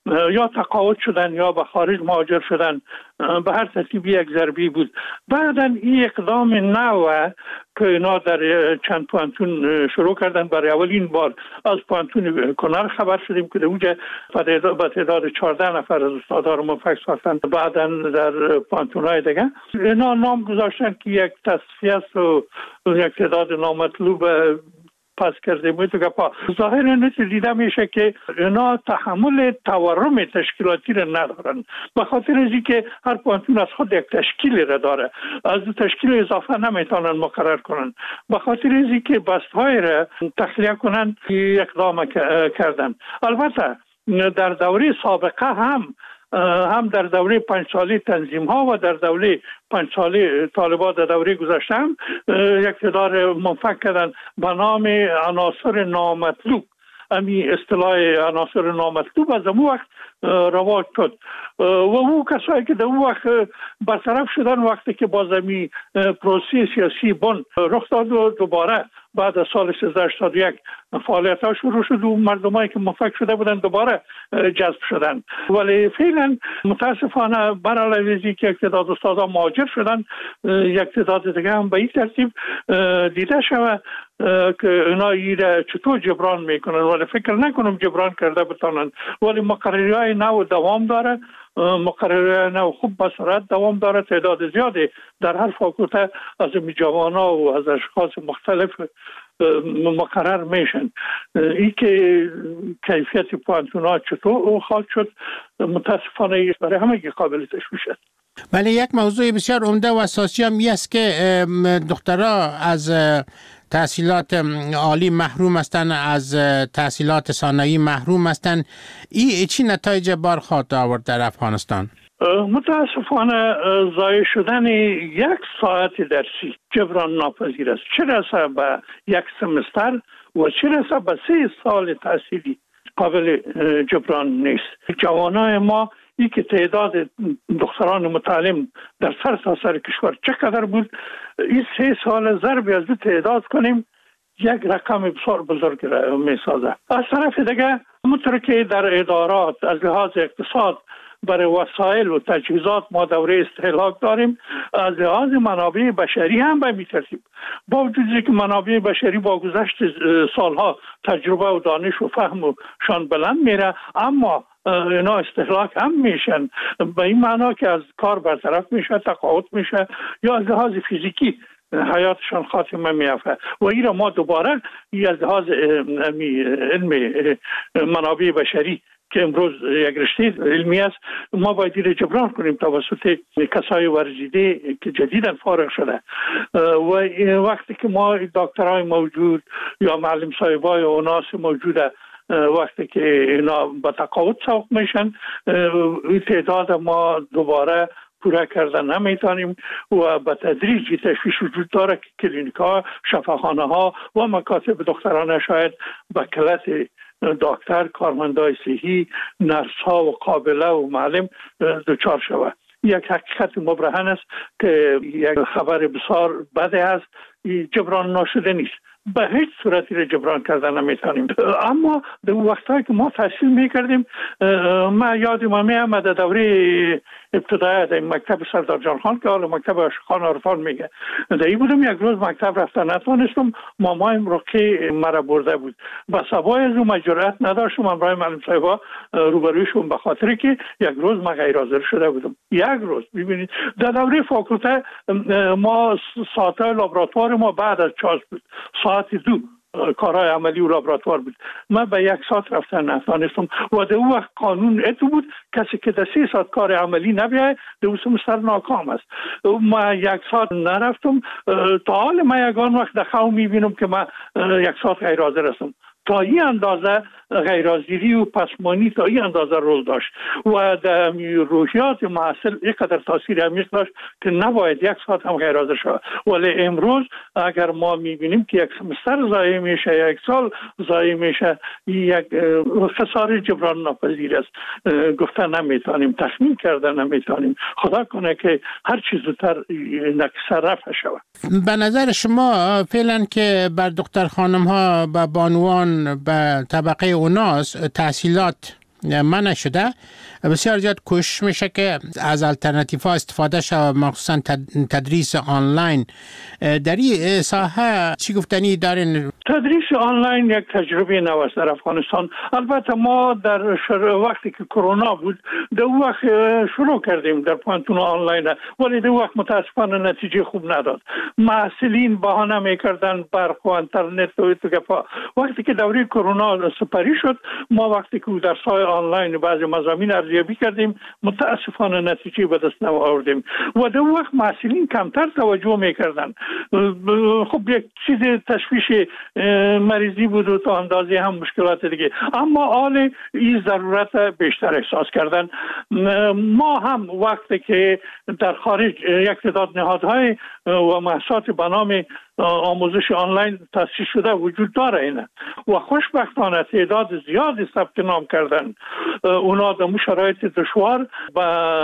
یا تقاعد شدن یا به خارج مهاجر شدن، به هر ترتیبی یک ضربی بود. بعداً این اقدام نو که اینا در چند پوانتون شروع کردن، برای اولین بار از پوانتون کنر خبر شدیم که در اونجا به تعداد چهارده نفر از استادا رو منفک ساختن. بعداً در پوانتون‌های دیگه اینا نام گذاشتن که یک تصفیه است و یک تعداد نامطلوب پس کرده بود که پا ظاهر نتیجه دیده میشه که اینا تحمل تورم تشکیلاتی را ندارن، به خاطر از که هر پوانتون از خود یک تشکیل را داره، از تشکیل اضافه نمیتونن مقرر کنن، به خاطر از که بستهای را تخلیه کنن اقدام کردن. البته در دوره سابقه هم هم در دوره پنج ساله تنظیم ها و در دوره پنج ساله طالبان در دوره گذشته هم یک تعداد منفک کردن به نام عناصر نامطلوب. امی اصطلاح عناصر نامطلوب از اون وقت رواج شد و او کسایی که در اون وقت برطرف شدن وقتی که باز امی پروسه سیاسی بند رخ داد و دوباره بعد از سال سیزده هشتاد و یک فعالیت ها شروع شد و مردمایی که منفک شده بودن دوباره جذب شدن. ولی فعلا متاسفانه بر علیه که یک تعداد استادا مهاجر شدن، یک تعداد دیگه هم به این ترتیب دیده شود که اینا ایره چطور جبران میکنن، ولی فکر نکنم جبران کرده بتانن. ولی مقرری های نو دوام داره، مقرری نو خوب به سرعت دوام داره، تعداد زیادی در هر فاکولته از این جوانا و از اشخاص مختلف مقرر میشن. این که کیفیت پوانتونا چطور خواهد شد متاسفانه برای همه قابل تشویش است. بله، یک موضوع بسیار عمده و اساسی هم این است که دخترها از تحصیلات عالی محروم هستند، از تحصیلات ثانوی محروم هستند. این چی نتایج بار خواهد آورد در افغانستان؟ متاسفانه ضایع شدن یک ساعت درسی جبران ناپذیر است، چه رسه به یک سمستر و چه رسه به سه سال تحصیلی قابل جبران نیست. جوانای ما ای که تعداد دختران متعلم در سر تا سر کشور چقدر بود، این سه سال ضرب از تعداد کنیم یک رقم بسیار بزرگ را می سازه. از طرف دیگه همونطور که در ادارات از لحاظ اقتصاد برای وسایل و تجهیزات ما دوره استهلاک داریم، از لحاظ منابع بشری هم به این ترتیب، با وجودی که منابع بشری با گذشت سالها تجربه و دانش و فهم و شان بلند میره، اما اینا استهلاک هم میشن، به این معنا که از کار برطرف میشه، تقاعد میشه یا از لحاظ فیزیکی حیاتشان خاتمه میافته. و این را ما دوباره از لحاظ علم منابع بشری که امروز یک رشته علمی است، ما باید این جبران کنیم توسط کسای ورزیده که جدیداً فارغ شده. و وقتی که ما دکترای موجود یا معلم صاحبای و ناس موجوده وقتی که اینا به تقاعد سوق میشن، این تعداد ما دوباره پورا کردن نمیتونیم و به تدریج تشویش وجود داره که کلینیک ها، شفاخانه ها و مکاتب دخترانه شاید به کلت دکتر، کارمندای صحی، نرس ها و قابله و معلم دچار شود. یک حقیقت مبرهن است که یک خبر بسیار بده است، جبران ناشده نیست، به هیچ صورتی را جبران کردن نمیتونیم. اما در وقتایی که ما تحصیل میکردیم، ما یادم میامد دوره ابتدایی در مکتب سردار جان خان که حالا مکتب عاشقان عرفان میگه، در این بودم، یک روز مکتب رفتن نتوانستم، مامایم رقی مرا برده بود، با سوای از اون جرأت نداشتم امرای معلم صاحبا روبرویشون، به خاطر که یک روز ما غیر حاضر شده بودم. یک روز ببینید در دوره فاکولته ما ساعت لابراتوار ما بعد از چاس بود، ساعت دو کارهای عملی و لابراتوار بود. من به یک ساعت رفتن نتانستم و در اون وقت قانون اتو بود کسی که در سه ساعت کار عملی نبیه در اون سر ناکام است. من یک ساعت نرفتم. تا حال من یکان وقت در خواه میبینم که من یک ساعت غیر حاضر هستم. تا این اندازه غیرحاضری و پسمانی تا این اندازه رول داشت و در روحیات محصل یک قدر تاثیر عمیق داشت که نباید یک ساعت هم غیر حاضر شود. ولی امروز اگر ما میبینیم که یک سمستر ضایع میشه، یک سال ضایع میشه، یک خساره جبران ناپذیر است. گفتن نمیتونیم، تخمین کردن نمیتونیم. خدا کنه که هر چیز زودتر نکسه رفع شود. به نظر شما فعلا که بر دختر خانم ها و بانوان به طبقه اوناس تحصیلات منع شده، بسیار زیاد کوشش میشه که از الटरनेटिव ها استفاده شود، مخصوصا تدریس آنلاین. در این ساحه چی گفتنی دارین؟ تدریس آنلاین یک تجربه نو است در افغانستان. البته ما در وقتی که کرونا بود در وقت شروع کردیم در پانتون آنلاین، ولی در وقت متاسفانه نتیجه خوب نداد. محصلین بهانه میکردن برق و اینترنت و اتفاق. وقتی که دوره کرونا سپری شد، ما وقتی که در سایه آنلاین بعضی مضامین ارزیابی کردیم، متاسفانه نتیجه به دست نآوردیم و در وقت محصلین کمتر توجه میکردن. خب یک چیز تشویش مریضی بود و تا اندازه هم مشکلات دیگه، اما حال این ضرورت بیشتر احساس کردن. ما هم وقتی که در خارج یک تعداد نهادهای و مؤسسات به نام آموزش آنلاین تأسیس شده وجود داره اینه و خوشبختانه تعداد زیادی ثبت نام کردن. اونا در شرایط دشوار به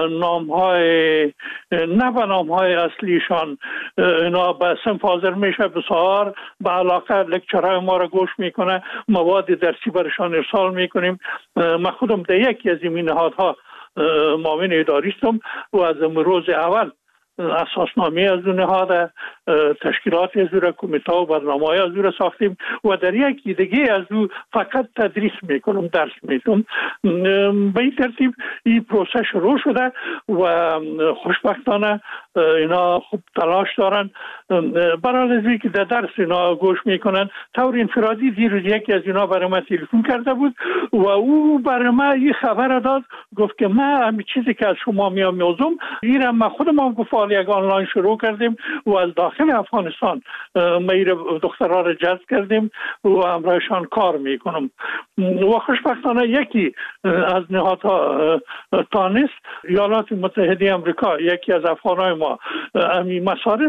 نامهای نه به نامهای اصلیشان اینا به صنف حاضر میشه، بسیار به علاقه لکچرهای ما را گوش میکنه، مواد درسی برشان ارسال میکنیم. من خودم در یکی از این نهادها معاون اداری هستم و از روز اول اساسنامه از اون نهاد، تشکیلات از اون، کمیته و برنامه‌های از اون ساختیم و در یکی دیگه از اون فقط تدریس میکنم، درس میتونم. به این ترتیب این پروسه شروع شده و خوشبختانه اینا خوب تلاش دارن. برای ازوی که در درس اینا گوش میکنن. طور انفرادی دیروز یکی از اینا برای من تلفن کرده بود و او برای من یه خبر داد، گفت که من همین چیزی که از شما میام میوزم ایرم من خودم هم گفت یک آنلاین شروع کردیم و از داخل افغانستان میر دخترها را جذب کردیم و همراهشان کار میکنم و خوشبختانه یکی از نهادها تانست ایالات متحده امریکا، یکی از افغانهای ما امی مصارف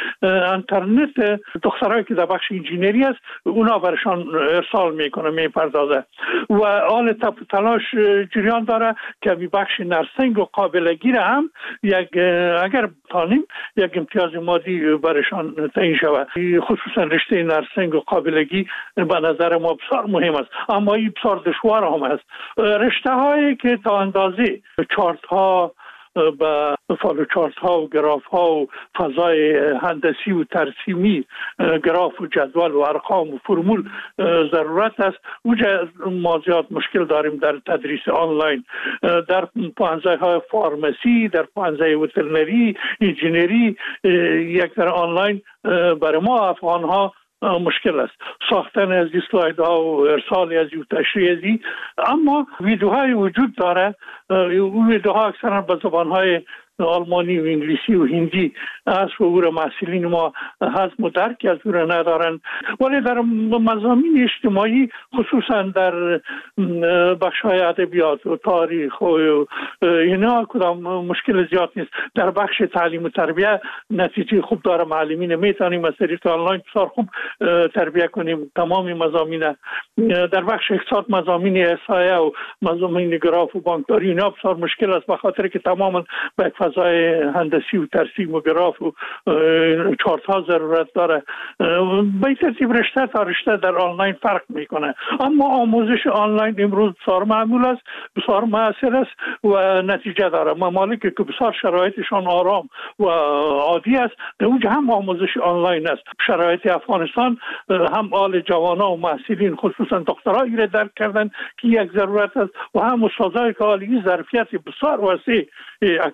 اینترنت دخترایی که در بخش انجینری است اونا برشان ارسال میکنه، میپردازه و آل تلاش جریان داره که می بخش نرسنگ و قابلگی را هم یک اگر تانیم یک امتیاز مادی برشان تعیین شود. خصوصا رشته نرسنگ و قابلگی به نظر ما بسیار مهم است، اما این بسیار دشوار هم است. رشته هایی که تا اندازه چارت ها با فالو چارت ها و گراف ها و فضای هندسی و ترسیمی، گراف و جدول و ارقام و فرمول ضرورت است. اونجا ما زیاد مشکل داریم در تدریس آنلاین. در پانزه های فارمسی، در پانزه وترنری، انجینری، یک در آنلاین برای ما افغان ها مشکل است. ساختن از اسلاید ها و ارسال از و تشریح ازی، اما ویدیوهای وجود داره. اون ویدیوها اکثرا به زبانهای آلمانی و انگلیسی و هندی است و او را محصلین ما هضم و درک از او را ندارن. ولی در مضامین اجتماعی خصوصا در بخش‌های ادبیات و تاریخ و اینا کدام مشکل زیاد نیست. در بخش تعلیم و تربیت نتیجه خوب داره، معلمین میتونیم از طریق آنلاین بسیار خوب تربیت کنیم تمام مضامین. در بخش اقتصاد مضامین احصایه و مضامین گراف و بانکداری اینا بسیار مشکل است، به خاطر که تماما به فضای هندسی و ترسیم و گراف و چارت ها ضرورت داره. به این ترتیب رشته تا رشته در آنلاین فرق میکنه، اما آموزش آنلاین امروز بسیار معمول است، بسیار مؤثر است و نتیجه داره. ممالک که بسیار شرایطشان آرام و عادی است در اونجا هم آموزش آنلاین است. شرایط افغانستان هم آل جوانا و محصلین خصوصا دخترایی را درک کردن که یک ضرورت است و هم استادایی که حالی ظرفیت بسیار وسیع اکادمیک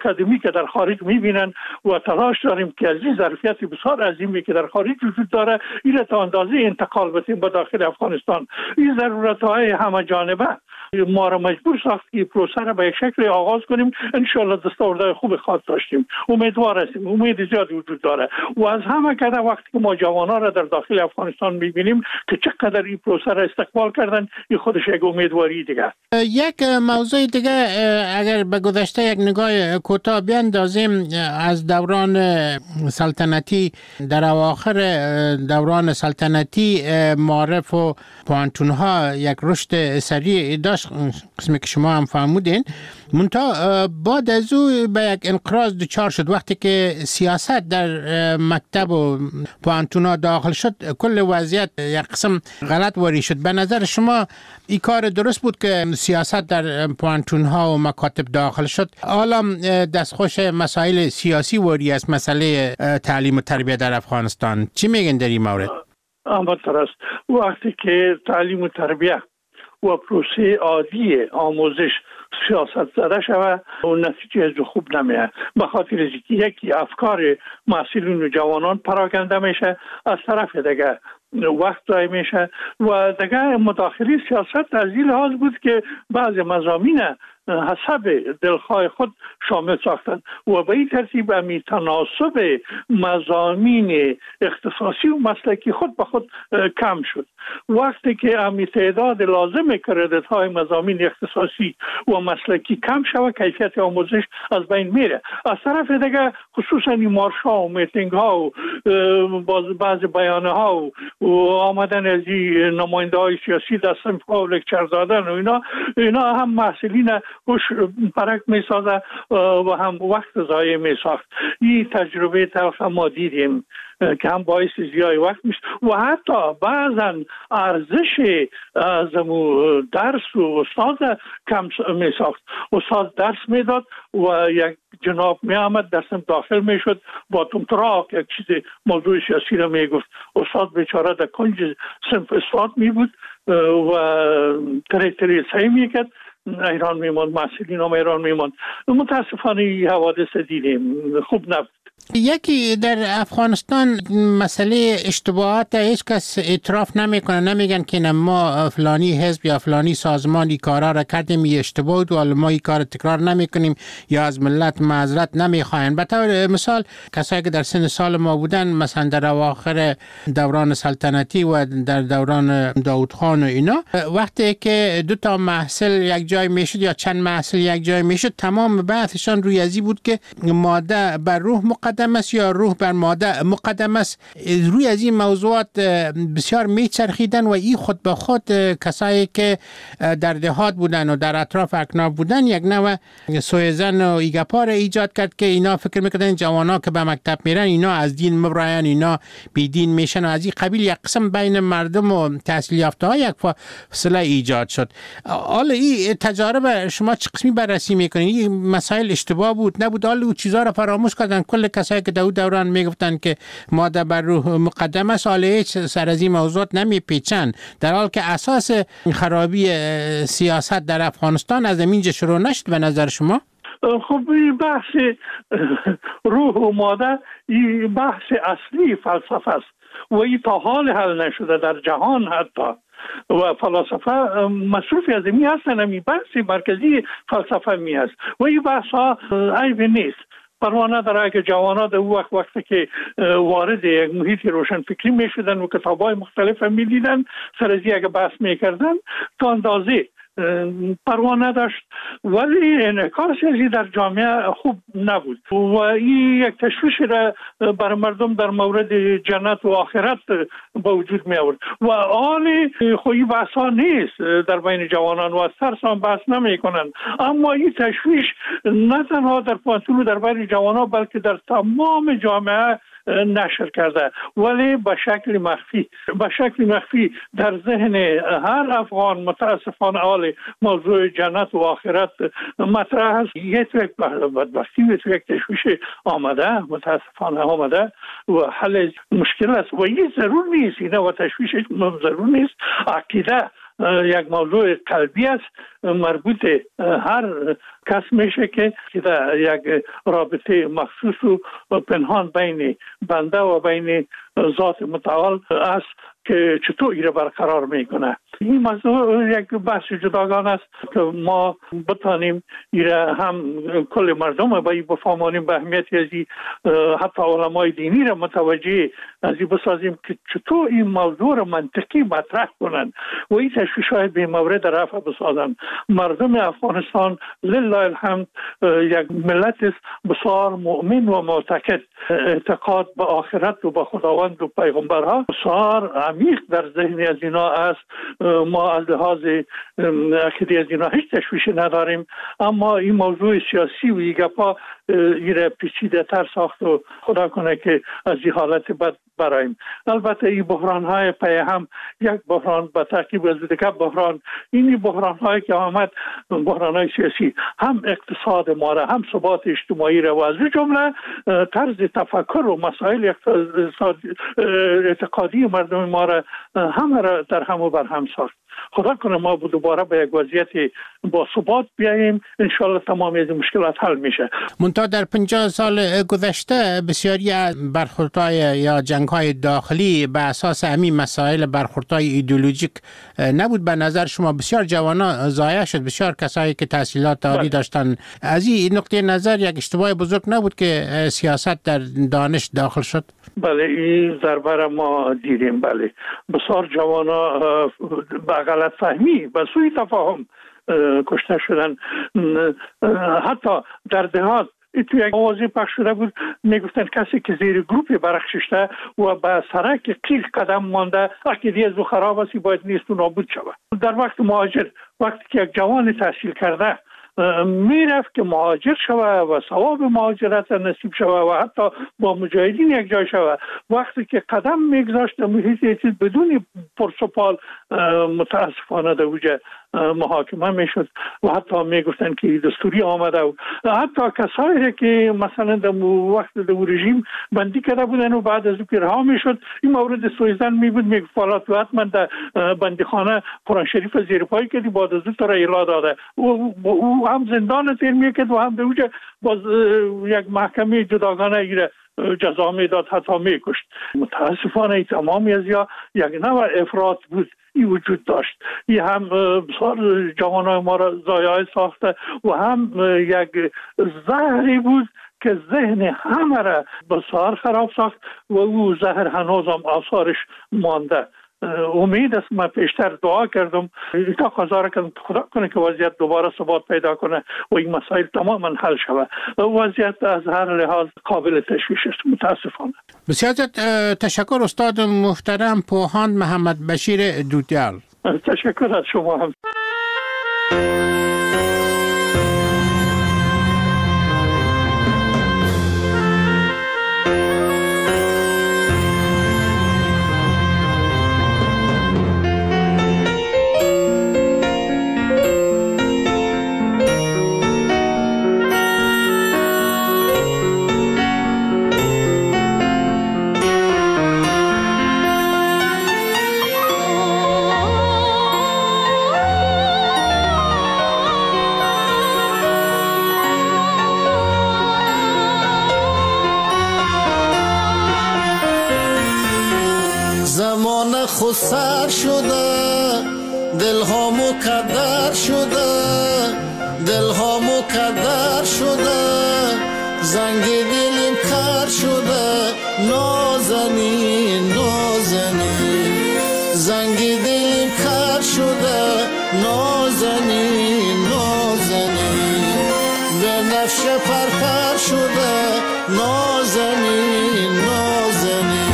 که در خارج میبینن و تلاش داریم که از این ظرفیت بسیار عظیمی که در خارج وجود داره این تا اندازه انتقال بدیم به داخل افغانستان. این ضرورت‌های همه جانبه ما را مجبور ساخت که پروسه را به شکل آغاز کنیم. ان شاء الله دستاوردهای خوب خواهد داشتیم، امیدوار هستیم، امید زیادی وجود داره. و از همه کده وقتی که ما جوانان را در داخل افغانستان میبینیم که چقدر این پروسه را استقبال کردن، این خودش یک امیدواری دیگه. یک موضوع دیگه اگر به گذشته یک نگاه کوتاه بیاندازیم، از دوران سلطنتی در اواخر دوران سلطنتی معارف و پوانتونها یک رشد سریع داشت، قسمی که شما هم فهمودین، منتها بعد از او به یک انقراض دچار شد. وقتی که سیاست در مکتب و پوانتونها داخل شد کل وضعیت یک قسم غلط واری شد. به نظر شما این کار درست بود که سیاست در پوانتونها و مکاتب داخل شد؟ حالا دستخوش مسائل سیاسی واری است مسئله تعلیم و تربیت در افغانستان. چی میگن در این مورد؟ اما درست وقتی که تعلیم و تربیت و پروسه عادی آموزش سیاست زده شود و نتیجه از خوب نمیاد، به خاطر اینکه یکی افکار مسئولین و جوانان پراکنده میشه، از طرف دیگه وقت ضایع میشه و دیگه مداخله سیاست از این لحاظ بود که بعض مضامین حسب دلخواه خود شامل ساختند و به این ترتیب همی تناسب مضامین اختصاصی و مسلکی خود به خود کم شد. وقتی که همی تعداد لازم کردیت های مضامین اختصاصی و مسلکی کم شود، کیفیت آموزش از بین میره. از طرف دیگه خصوصا این مارش ها و میتینگ ها و بعض بیانه ها و آمدن از این نماینده های سیاسی دستم و لکچر دادن و اینا اینا هم محصلین خوش پرک می سازه و هم وقت ضایع می ساخت. این تجربه تلخ ما دیدیم که هم باعث ضیاع وقت میشه و حتی بعضا ارزش از درس و استاد کم می ساخت. استاد درس میداد و یک جناب می آمد درسم داخل می شد با تمتراک یک چیز موضوع سیاسی را می گفت. استاد بیچاره در کنج صنف استاد می بود و تری تری سعی می کرد، ایران میموند، مسئولین هم ایران میموند. متاسفانه حوادث دیدیم، خوب نبود. یکی در افغانستان مسئله اشتباهات هیچ کس اعتراف نمیکنه، نمیگن که ما فلانی حزب یا فلانی سازمانی کارا را کردیم این اشتباه بود و ما این کار تکرار نمیکنیم یا از ملت معذرت نمیخواین. به طور مثال کسایی که در سن سال ما بودن، مثلا در اواخر دوران سلطنتی و در دوران داود خان و اینا، وقتی که دو تا محصل یک جای میشد یا چند محصل یک جای میشد، تمام بحثشان روی ازی بود که ماده بر روح مقدم است یا روح بر ماده مقدم است. روی از این موضوعات بسیار میچرخیدن و این خود به خود کسایی که در دهات بودن و در اطراف اکناف بودن یک نوع سویزن و ایگپار ایجاد کرد که اینا فکر میکردن جوانا که به مکتب میرن اینا از دین مبراین، اینا بی دین میشن و از این قبیل یک قسم بین مردم و تحصیل یافته ها یک فاصله ایجاد شد. حالا این تجارب شما چه قسمی بررسی میکنید؟ این مسائل اشتباه بود نبود؟ حالا او چیزا را فراموش کردن. کل کسایی که دو دوران میگفتن که ماده بر روح مقدم است، حالا هیچ سر از این موضوعات نمیپیچن، در حال که اساس خرابی سیاست در افغانستان از اینجا شروع نشد. به نظر شما؟ خب این بحث روح و ماده این بحث اصلی فلسفه است و این تا حال حل نشده در جهان حتی و فلاسفه مصروفی از می هستن. این بحث مرکزی فلسفه می هست و این بحث ها عیب نیست. پروانه داره که جوانات او وقت وقتی که وارد یک محیط روشن فکری می شدن و کتاب های مختلف می دیدن، سر از یک بحث می کردن تا اندازه پروانه داشت، ولی انعکاس ازی در جامعه خوب نبود و این یک تشویش را بر مردم در مورد جنت و آخرت با وجود می آورد و آن خویی بحث ها نیست در بین جوانان و از ترس هم بحث نمی کنند. اما این تشویش نه تنها در پانتون و در بین جوانان بلکه در تمام جامعه نشر کرده، ولی به شکل مخفی به شکل مخفی در ذهن هر افغان متاسفانه حال موضوع جنت و آخرت مطرح است. یک بدبختی و یک تشویش آمده، متاسفانه آمده و حل مشکل است و این ضرور نیست، اینا و تشویش ضرور نیست. عقیده یک موضوع قلبی است، مربوط هر کس میشه که در یک رابطه مخصوص و پنهان بین بنده و بین ذات متعال است که چطور ایره برقرار میکنه. این موضوع یک بحث جداگانه است که ما بتانیم ایره هم کل مردم باید بفهمانیم به اهمیت ازی، حتی علمای دینی را متوجه ازی بسازیم که چطور این موضوع را منطقی مطرح کنند و این تشویشات به مورد رفع بسازند. مردم افغانستان لله الحمد یک ملت است بسیار مؤمن و معتقد، اعتقاد به آخرت و به خداوند و پیغمبرها بسیار عمیق در ذهن از اینا است. ما از لحاظ عقیده از اینا هیچ تشویشی نداریم، اما این موضوع سیاسی و این گپا ایره پیچیده تر ساخت و خدا کنه که از این حالت بد برایم. البته این بحران های پی هم یک بحران به ترکیب از دیگر بحران، این بحران هایی که آمد بحران های سیاسی هم اقتصاد ما را هم ثبات اجتماعی را و از جمله طرز تفکر و مسائل اعتقادی مردم ما را همه را در هم و بر هم ساخت. خدا کنه ما دوباره به یک وضعیت با ثبات بیاییم، انشالله تمام از مشکلات حل میشه. منتها در پنجاه سال گذشته بسیاری برخوردهای یا جنگ‌های داخلی به اساس همین مسائل برخوردهای ایدئولوژیک نبود. به نظر شما بسیار جوانان ضایع شد، بسیار کسایی که تحصیلات عالی داشتن. از این نقطه نظر یک اشتباه بزرگ نبود که سیاست در دانش داخل شد؟ بله، این ضربه را ما دیدیم. بله، بسیار جوانا به غلط فهمی و سوء تفاهم کشته شدن. حتی در دهات تو یک آوازی پخش شده بود، میگفتن کسی که زیر گروپی برخششته و به سرک قیل قدم مانده عقیده از او خراب است باید نیست و نابود شود. در وقت مهاجر، وقتی که یک جوان تحصیل کرده میرفت که مهاجر شوه و ثواب مهاجرت نصیب شوه و حتی با مجاهدین یک جای شوه، وقتی که قدم میگذاشت محیط چیز بدون پرسپال متاسفانه در وجه محاکمه میشد و حتی میگفتن که دستوری آمده و حتی کسایی که مثلا در وقت در رژیم بندی کرده بودن و بعد از او که رها میشد، این مورد سویزن میبود، میگفت فالات و حتما در بندیخانه قرآن شریف زیر پای کردی بعد از او تا را ایلا داده و هم زندان تیر میکرد و هم در وجه باز یک محکمه جداگانه ایره جزا میداد، حتی میکشت. متاسفانه تمامی از یا یک نوع افراط بود ای وجود داشت. این هم بسیار جوانای ما را ضایع ساخته و هم یک زهری بود که ذهن همه را بسیار خراب ساخت و او زهر هنوز هم آثارش مانده. امید است، من پیشتر دعا کردم تا خواهر کردم خدا کنه که وضعیت دوباره ثبات پیدا کنه و این مسائل تماما حل شود. وضعیت از هر لحاظ قابل تشویش است متاسفانه. بسیار تشکر استاد محترم پوهاند محمد بشیر دودیال. تشکر از شما هم. خود سر شده دل ها مکدر شده دل ها مکدر شده زنگ دلم کر شده نازنین نازنین زنگ دلم کر شده نازنین نازنین به نفش پرپر شده نازنین نازنین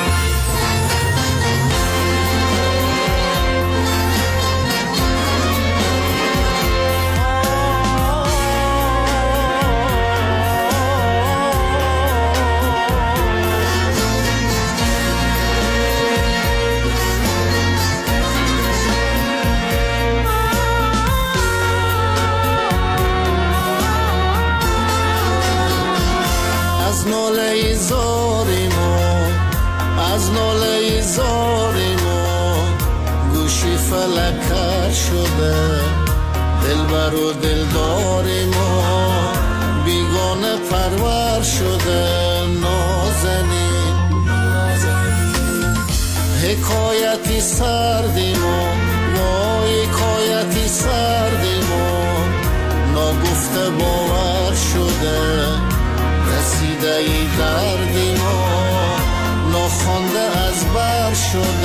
از ناله زاری ما از ناله زاری ما گوشی فلکر شده دلبر و دلدار ما بیگانه پرور شده نازنین حکایتی سردی ما ما حکایتی سردی ما نگفته باور شده رسیده ای دردی ما نخوانده از بر شده